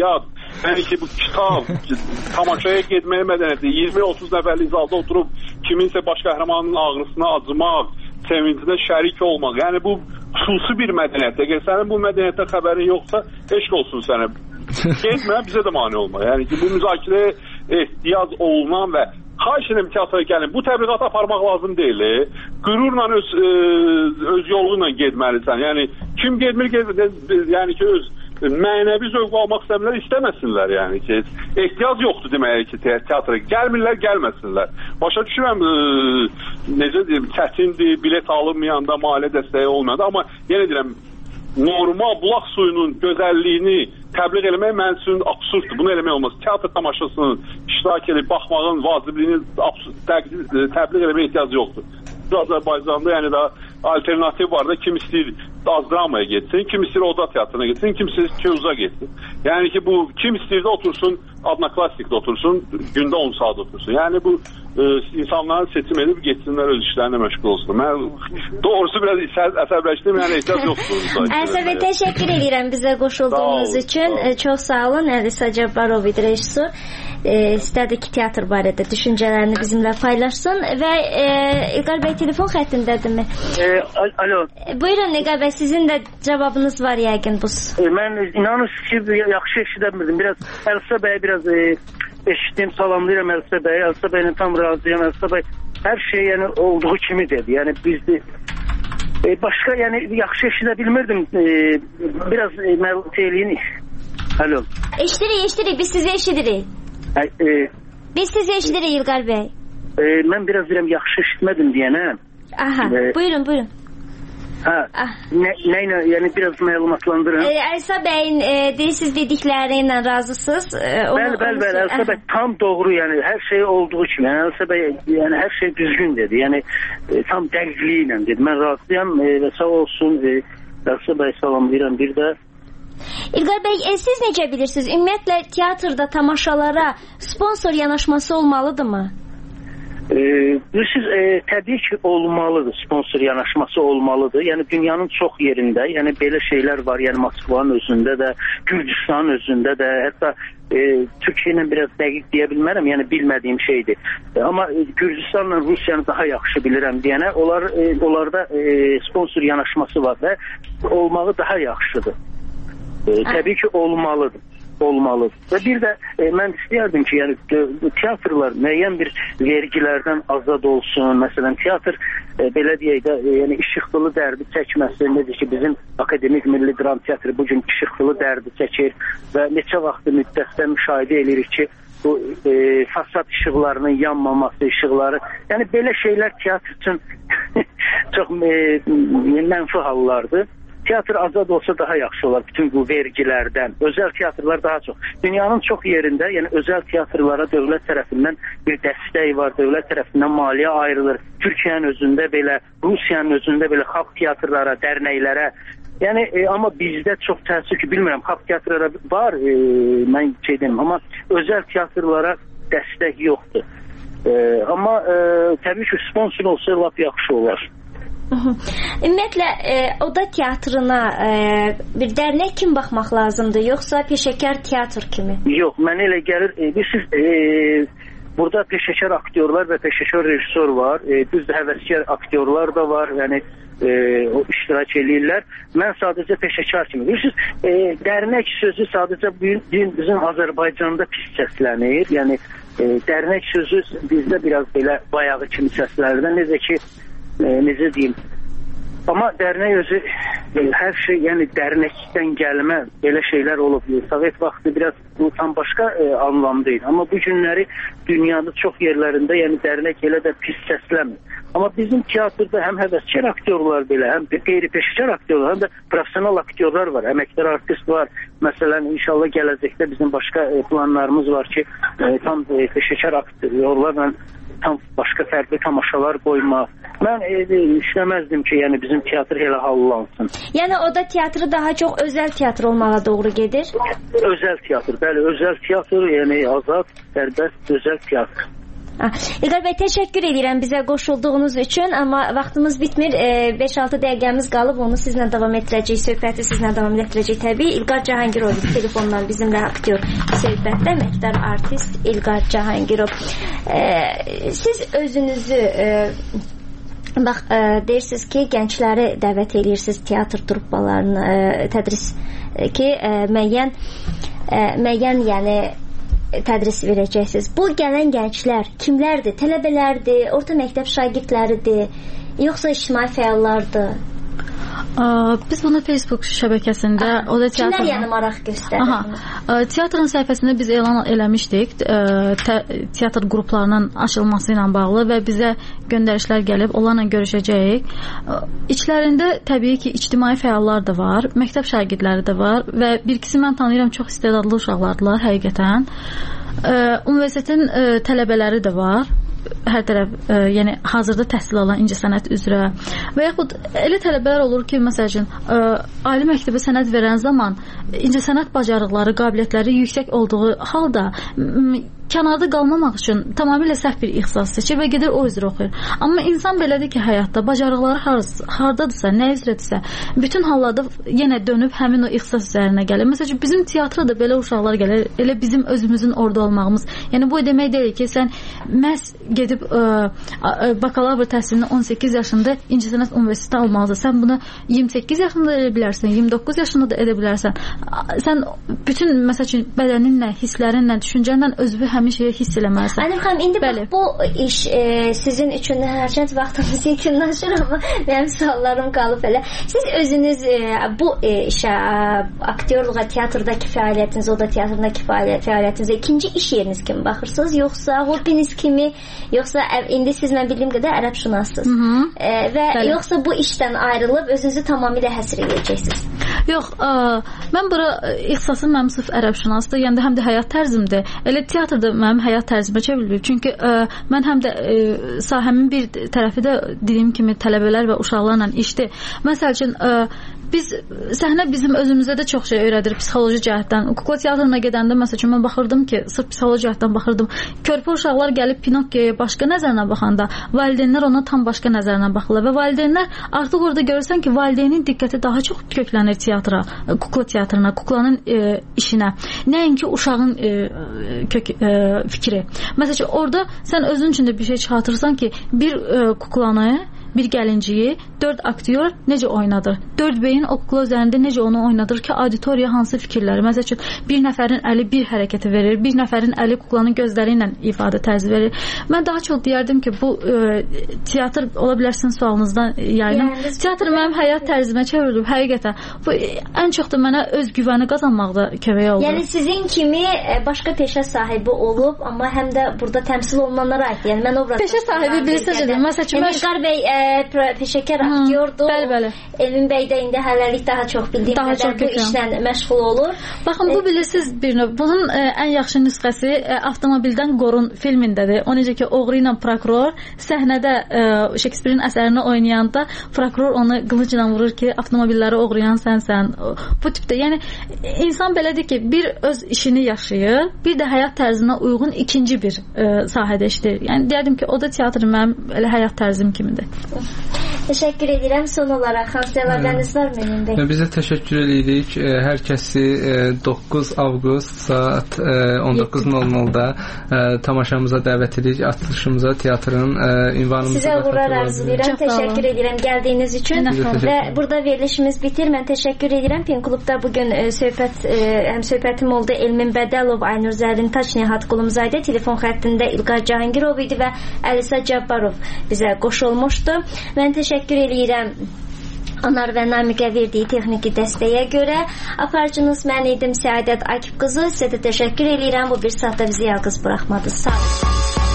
Speaker 16: Yəni ki, bu kitab, tamaşaya getməyə mədəniyyəti, iyirmi otuz nəfərlik zalda oturub kiminsə baş qəhrəmanın ağrısına acımaq, sevincinə şərik olmaq. Yəni bu xüsusi bir mədəniyyət. Əgər sənin bu mədəniyyətdə xəbərin yoxsa, eşq olsun sənə. Getmə, bizə də mane olma. Yəni ki, bu müzakirəyə ehtiyac olunan və xahiş edirəm teatra gəlin. Bu təbliğatı aparmaq lazım deyil. Qürurla öz, öz yoluyla getməlisən. Yəni kim getmir, getmir, yəni ki, öz mənəvi zövq almaq istəmirlər, istəməsinlər, yəni ki, ehtiyac yoxdur demək ki, teatra gəlmirlər, gəlməsinlər. Başa düşürəm, e, necə deyim, çətindir, bilet alınmayanda, maliyyə dəstəyi olmayanda, amma yenə deyirəm, normal bulaq suyunun gözəlliyini təbliğ eləmək mənim üçün absurddur. Bunu eləmək olmaz. Teatr tamaşasının iştirak edib baxmağın vacibliyini təbliğ eləməyə ehtiyac yoxdur. Azərbaycanda yəni da alternativ var da, kim istəyir az dramaya getsin, kim istəyir oda teatrına getsin, kim istəyir Keuza getsin. Yəni ki, bu kim istəyir də otursun, adına klassikdə otursun, gündə on saat otursun. Yəni bu e, insanların seçim edib getsinlər, öz işlərinə məşğul olsun. Mən doğrusu biraz əsəbləşdim, yəni ehtiyac yoxdur.
Speaker 11: Əlsə və təşəkkür edirəm bizə qoşulduğunuz üçün. E, çox sağ olun, Əlisa Cabbarov idi rejissor. E, istədi ki, teatr barədə düşüncələrini bizimlə paylaşsın və e, İlqar bəy telefon xəttindədirmi?
Speaker 15: E, alo.
Speaker 11: E, buyurun İlqar bəy, sizin də cavabınız var yəqin bu.
Speaker 15: E, mən inanırsınız ki, yaxşı eşidəmirdim. Biraz Əlisa bəy biraz e, eşitdim, salamlayıram Əlisa bəy. Əlisa bəylə tam razıyam. Əlisa bəy hər şey yəni olduğu kimi dedi. Yəni bizdə e, başqa yəni yaxşı eşidə bilmirdim. E, biraz e, məlumat eləyin. Alo.
Speaker 11: Eşidirik, eşidirik. Biz sizi eşidirik.
Speaker 15: E, e,
Speaker 11: Biz sizi eşidirik İlqar bəy.
Speaker 15: E, mən biraz deyirəm yaxşı eşitmədim deyənə.
Speaker 11: Aha, e, buyurun, buyurun.
Speaker 15: Ha, ah. nə, nə ilə, yəni biraz məlumatlandırın.
Speaker 11: E, Əlisa bəyin e, siz dedikləri ilə razısınız? E,
Speaker 15: bəli, bəli, bəli, Əlisa bəy tam doğru, yəni hər şey olduğu kimi. Yəni Əlisa bəy, yəni hər şey düzgün dedi. Yəni e, tam dəqiqliyi ilə dedi. Mən razıyam e, və sağ olsun. E, Əlisa bəy salamlayıram bir də.
Speaker 11: İlqar bəy, e, siz necə bilirsiniz? Ümumiyyətlə teatrda tamaşalara sponsor yanaşması olmalıdırmı?
Speaker 15: E, bilirsiniz, e, təbii ki olmalıdır, sponsor yanaşması olmalıdır. Yəni dünyanın çox yerində, yəni belə şeylər var. Yəni Moskvanın özündə də, Gürcüstanın özündə də, hətta e, Türkiyə ilə biraz dəqiq deyə bilmərəm, yəni bilmədiyim şeydir. E, amma e, Gürcüstanla Rusiyanı daha yaxşı bilirəm deyənə, onlar e, onlarda e, sponsor yanaşması var və olmağı daha yaxşıdır. E, təbii ki olmalıdır. olmalıdır. Və bir də e, mən istəyərdim ki, yəni teatrlar müəyyən bir vergilərdən azad olsun. Məsələn, teatr e, belə deyək də, e, yəni işıqlı dərdi çəkməsin. Necə ki, bizim Akademik Milli Dram Teatrı bu gün işıqlı dərdi çəkir və neçə vaxtı müddətdə müşahidə edirik ki, bu e, fasad işıqlarının yanmaması, işıqları, yəni belə şeylər teatr üçün çox e, mənfi hallardır. Teatr azad olsa daha yaxşı olar bütün bu vergilərdən. Özəl teatrlar daha çox. Dünyanın çox yerində, yəni özəl teatrlara dövlət tərəfindən bir dəstək var, dövlət tərəfindən maliyyə ayrılır. Türkiyənin özündə belə, Rusiyanın özündə belə xalq teatrlara, dərnəklərə. Yəni e, amma bizdə çox təəssüf ki, bilmirəm, xalq teatrlara var, e, mən şey deyim, amma özəl teatrlara dəstək yoxdur. E, amma e, təbii ki, sponsor olsa lap yaxşı olar.
Speaker 11: Ümumiyyətlə e, oda teatrına e, bir dərnək kimi baxmaq lazımdır, yoxsa peşəkar teatr kimi?
Speaker 15: Yox, mənə elə gəlir, e, siz e, burada peşəkar aktyorlar və peşəkar rejissor var, e, düzdür, həvəskar aktyorlar da var, yəni e, o iştirak eləyirlər. Mən sadəcə peşəkar kimi. Bilirsiniz, e, dərnək sözü sadəcə bizim Azərbaycanda pis səslənir. Yəni e, dərnək sözü bizdə biraz belə bayağı kimi səslənir. Necə ki, E, necə deyim, amma dərnək özü e, hər şey, yəni dərnəkdən gəlmə belə şeylər olub. Sovet vaxtı biraz bu tam başqa e, anlamdaydı, amma bu günləri dünyada çox yerlərində yəni dərnək elə də pis səslənmir. Amma bizim teatrda həm həvəskar aktyorlar belə, həm qeyri-peşəkar aktyorlar, həm də professional aktyorlar var, əməkdar artist var. Məsələn, inşallah gələcəkdə bizim başqa e, planlarımız var ki, e, tam e, peşəkar aktyorlarla tam başqa fərqli tamaşalar qoymaq. Mən e, işləməzdim ki, yəni bizim teatr elə hallansın.
Speaker 11: Yəni oda teatrı daha çox özəl teatr olmağa doğru gedir?
Speaker 15: Özəl teatr, bəli, özəl teatr, yəni azad, sərbəst, özəl teatr.
Speaker 11: İlqar bəy, təşəkkür edirəm bizə qoşulduğunuz üçün, amma vaxtımız bitmir. beş altı dəqiqəmiz qalıb, onu sizlə davam etdirəcək, söhbəti sizlə davam etdirəcək təbii. İlqar Cahangirov telefondan bizimlə aktyor söhbətdə, əməkdar artist İlqar Cahangirov. Siz özünüzü bax, deyirsiniz ki, gəncləri dəvət edirsiniz teatr truppalarını, tədris ki, müəyyən müəyyən, yəni tədris verəcəksiniz. Bu gələn gənclər kimlərdir? Tələbələrdir, orta məktəb şagirdləridir, yoxsa ictimai fəallardır?
Speaker 13: Biz bunu Facebook şəbəkəsində, o da teatrın...
Speaker 11: Kimlər yəni maraq göstərir?
Speaker 13: Teatrın səhifəsində biz elan eləmişdik teatr qruplarının açılması ilə bağlı və bizə göndərişlər gəlib, onlarla görüşəcəyik. İçlərində təbii ki, ictimai fəallar da var, məktəb şagirdləri də var və bir ikisi mən tanıyıram, çox istedadlı uşaqlardılar həqiqətən. Universitetin tələbələri də var, hər tərəf, e, yəni hazırda təhsil alan incəsənət üzrə və yaxud elə tələbələr olur ki, məsəl üçün e, ali məktəbə sənəd verən zaman incəsənət bacarıqları, qabiliyyətləri yüksək olduğu halda kənarda qalmamaq üçün tamamilə səhv bir ixtisas seçir və gedir o üzrə oxuyur. Amma insan belədir ki, həyatda bacarıqları hardadırsa, nə üzrədirsə, bütün hallarda yenə dönüb həmin o ixtisas üzərinə gəlir. Məsələn, bizim teatra da belə uşaqlar gəlir, elə bizim özümüzün orada olmağımız. Yəni bu demək deyil ki, sən məhz gedib ə, bakalavr təhsilini on səkkiz yaşında İncəsənət Universitetində almalısan. Sən bunu iyirmi səkkiz yaşında da edə bilərsən, iyirmi doqquz yaşında da edə bilərsən. Sən bütün məsəl üçün bədəninlə, hisslərinlə, düşüncənlə özünü həmin şeyi hiss eləməlisən.
Speaker 11: Ənim xanım, indi bax, bu iş e, sizin üçün hərçənd vaxtımız yekunlaşır, amma mənim suallarım qalıb elə. Siz özünüz e, bu e, işə, aktyorluğa, teatrdakı fəaliyyətiniz, o da teatrındakı fəaliyyətinizə ikinci iş yeriniz kimi baxırsınız, yoxsa hobbiniz kimi, yoxsa indi siz mən bildiyim qədər ərəbşünassınız e, və bəli. Yoxsa bu işdən ayrılıb özünüzü tamamilə həsr edəcəksiniz?
Speaker 13: Yox, ə, mən bura ixtisasım mənim sırf ərəbşünasdır, yəni də həm də həyat tərzimdir. Elə teatrda mənim həyat tərzimə çevrilir. Çünki ə, mən həm də ə, sahəmin bir tərəfi də dediyim kimi tələbələr və uşaqlarla işdir. Məsəl üçün ə, biz səhnə bizim özümüzə də çox şey öyrədir psixoloji cəhətdən. Kukla teatrına gedəndə məsəl üçün mən baxırdım ki, sırf psixoloji cəhətdən baxırdım. Körpə uşaqlar gəlib Pinokkiyoya başqa nəzərlə baxanda, valideynlər ona tam başqa nəzərlə baxırlar və valideynlər artıq orada görürsən ki, valideynin diqqəti daha çox köklənir teatra, kukla teatrına, kuklanın e, işinə. Nəinki uşağın e, kök e, fikri. Məsəl üçün orada sən özün üçün də bir şey çıxartırsan ki, bir e, kuklanı, bir gəlinciyi dörd aktyor necə oynadır? Dörd beyin o kukla üzərində necə onu oynadır ki, auditoriya hansı fikirləri? Məsəl üçün, bir nəfərin əli bir hərəkəti verir, bir nəfərin əli kuklanın gözləri ilə ifadə tərzi verir. Mən daha çox deyərdim ki, bu e, teatr, ola bilərsin sualınızdan yayınım. Yəni, teatr mənim həyat tərzimə çevrilib, həqiqətən. Bu, ən çox da mənə öz güvəni qazanmaqda kömək oldu.
Speaker 11: Yəni, sizin kimi başqa peşə sahibi olub, amma həm də burada təmsil olunanlara aid. Yəni, mən obraz...
Speaker 13: Peşə sahibi bilirsiniz, məsəl üçün...
Speaker 11: İlqar bəy peşəkar aktyordur.
Speaker 13: Bəli, bəli.
Speaker 11: Elmin bəy də indi hələlik daha çox bildiyim
Speaker 13: daha
Speaker 11: qədər bu işlə məşğul olur.
Speaker 13: Baxın, bu bilirsiniz bir növ. Bunun ə, ən yaxşı nüsxəsi ə, Avtomobildən Qorun filmindədir. O necə ki, oğru ilə prokuror səhnədə ə, Şekspirin əsərini oynayanda prokuror onu qılıcla vurur ki, avtomobilləri oğruyan sənsən. Bu tipdə. Yəni, insan belədir ki, bir öz işini yaşayır, bir də həyat tərzinə uyğun ikinci bir ə, sahədə işləyir. Yəni, deyərdim ki, o da teatr mənim elə həyat tərzim kimidir.
Speaker 11: Təşəkkür edirəm. Son olaraq hansı əlavəniz var mənim bəy?
Speaker 12: Bizə təşəkkür edirik. Hər kəsi doqquz avqust saat on doqquz nol nolda tamaşamıza dəvət edirik. Açılışımıza, teatrın ünvanımıza.
Speaker 11: Sizə uğurlar arzulayıram. Təşəkkür edirəm gəldiyiniz üçün. Və burada verilişimiz bitir. Mən təşəkkür edirəm. Pen klubda bugün söhbət həm söhbətim oldu. Elmin Bədəlov, Aynur Zərintaç, Nihat Qulumzadə, telefon xəttində İlqar Cahangirov idi və Əlisa Cabbarov bizə qoşulmuşdu. Mən təşəkkür edirəm Anar və Namiqə verdiyi texniki dəstəyə görə. Aparıcınız mən idim Səadət Akif qızı. Sizə də təşəkkür edirəm. Bu bir saatda bizi yalqız buraxmadı. Sağ olun.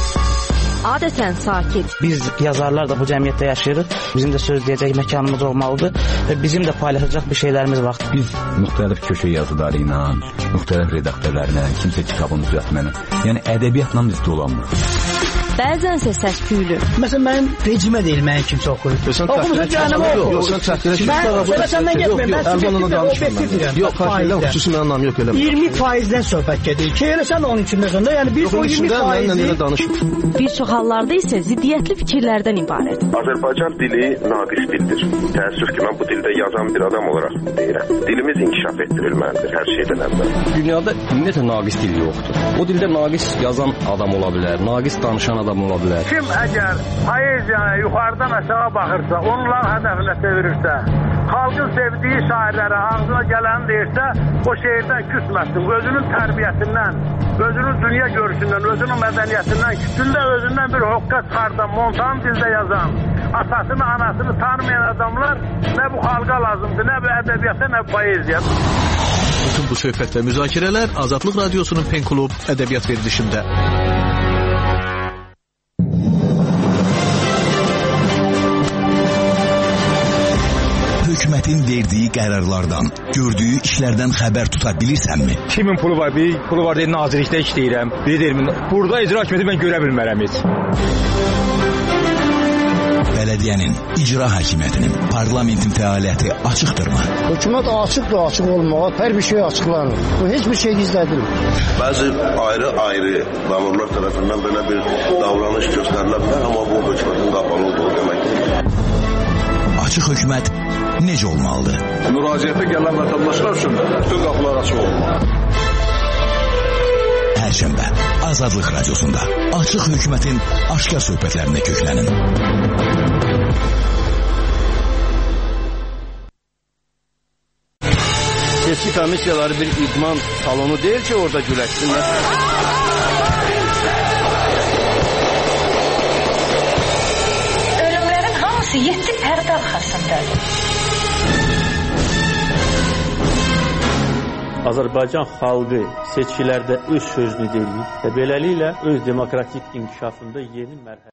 Speaker 5: Adətən sakit.
Speaker 6: Biz yazarlar da bu cəmiyyətdə yaşayırıq. Bizim də söz deyəcək məkanımız olmalıdır və bizim də paylaşacaq bir şeylərimiz var.
Speaker 7: Biz müxtəlif köşə yazıları ilə, müxtəlif redaktörlərlə, kimsə kitabını düzəltməni, yəni ədəbiyyatla biz dolanmırıq.
Speaker 5: bəzənsə səs-küylü.
Speaker 3: Məsələn, mənim rejimə deyil, mənim kimsə oxuyur. Oxumusun cəhənnəmə oxuyur.
Speaker 17: Yox, sən çəkdirə
Speaker 3: Mən söhbət səndən getməyim, mən subjektiv obyektiv deyirəm.
Speaker 17: Yox, xahiş xüsusi mənim anlam yox eləmə.
Speaker 3: iyirmi faizdən söhbət gedir ki, elə sən onun içindəsən də, yəni biz o iyirmi faizi...
Speaker 5: Bir çox hallarda isə ziddiyyətli fikirlərdən ibarət.
Speaker 4: Azərbaycan dili naqis dildir. Təəssüf ki, mən bu dildə yazan bir adam olaraq deyirəm. Dilimiz inkişaf etdirilməlidir hər şeydən əvvəl.
Speaker 9: Dünyada ümumiyyətlə naqis dil yoxdur. O dildə naqis yazan adam ola bilər, naqis danışan adam ola bilər.
Speaker 10: Kim əgər poeziyaya yuxarıdan aşağı baxırsa, onlar hədəfinə çevirirsə, xalqın sevdiyi şairlərə ağzına gələni deyirsə, o şeirdən küsməsin. Özünün tərbiyəsindən, özünün dünya görüşündən, özünün mədəniyyətindən, kütündə özündən bir hoqqa çıxardan, montan dildə yazan, atasını, anasını tanımayan adamlar nə bu xalqa lazımdır, nə bu ədəbiyyata, nə bu poeziya.
Speaker 8: Bütün bu söhbət və müzakirələr Azadlıq Radiosunun Pen Klub ədəbiyyat verilişində.
Speaker 1: Hökumətin verdiyi qərarlardan, gördüyü işlərdən xəbər tuta bilirsənmi?
Speaker 2: Kimin pulu var? Bir pulu var deyil, nazirlikdə işləyirəm. Bir deyirəm, burada icra hakimiyyəti mən görə bilmərəm heç.
Speaker 1: Bələdiyyənin, icra hakimiyyətinin, parlamentin fəaliyyəti açıqdırmı?
Speaker 3: Hökumət açıqdır, açıq olmağa, hər bir şey açıqlanır. Bu heç bir şey gizlədilmir.
Speaker 4: Bəzi ayrı-ayrı məmurlar tərəfindən belə bir davranış göstərilə bilər, amma bu hökumətin qapalı olduğu deməkdir.
Speaker 1: Açıq hökumət necə olmalıdır?
Speaker 16: Müraciətə gələn vətəndaşlar üçün bütün qapılar açıq olmalı.
Speaker 1: Pərşənbə, Azadlıq Radiosunda açıq hökumətin aşkar söhbətlərinə köklənin.
Speaker 18: Seçki komissiyaları bir idman salonu deyil ki, orada güləşsinlər.
Speaker 19: Ölümlərin hamısı yeddi pərdə arxasındadır.
Speaker 20: Azərbaycan xalqı seçkilərdə öz sözünü deyir və beləliklə öz demokratik inkişafında yeni mərhələ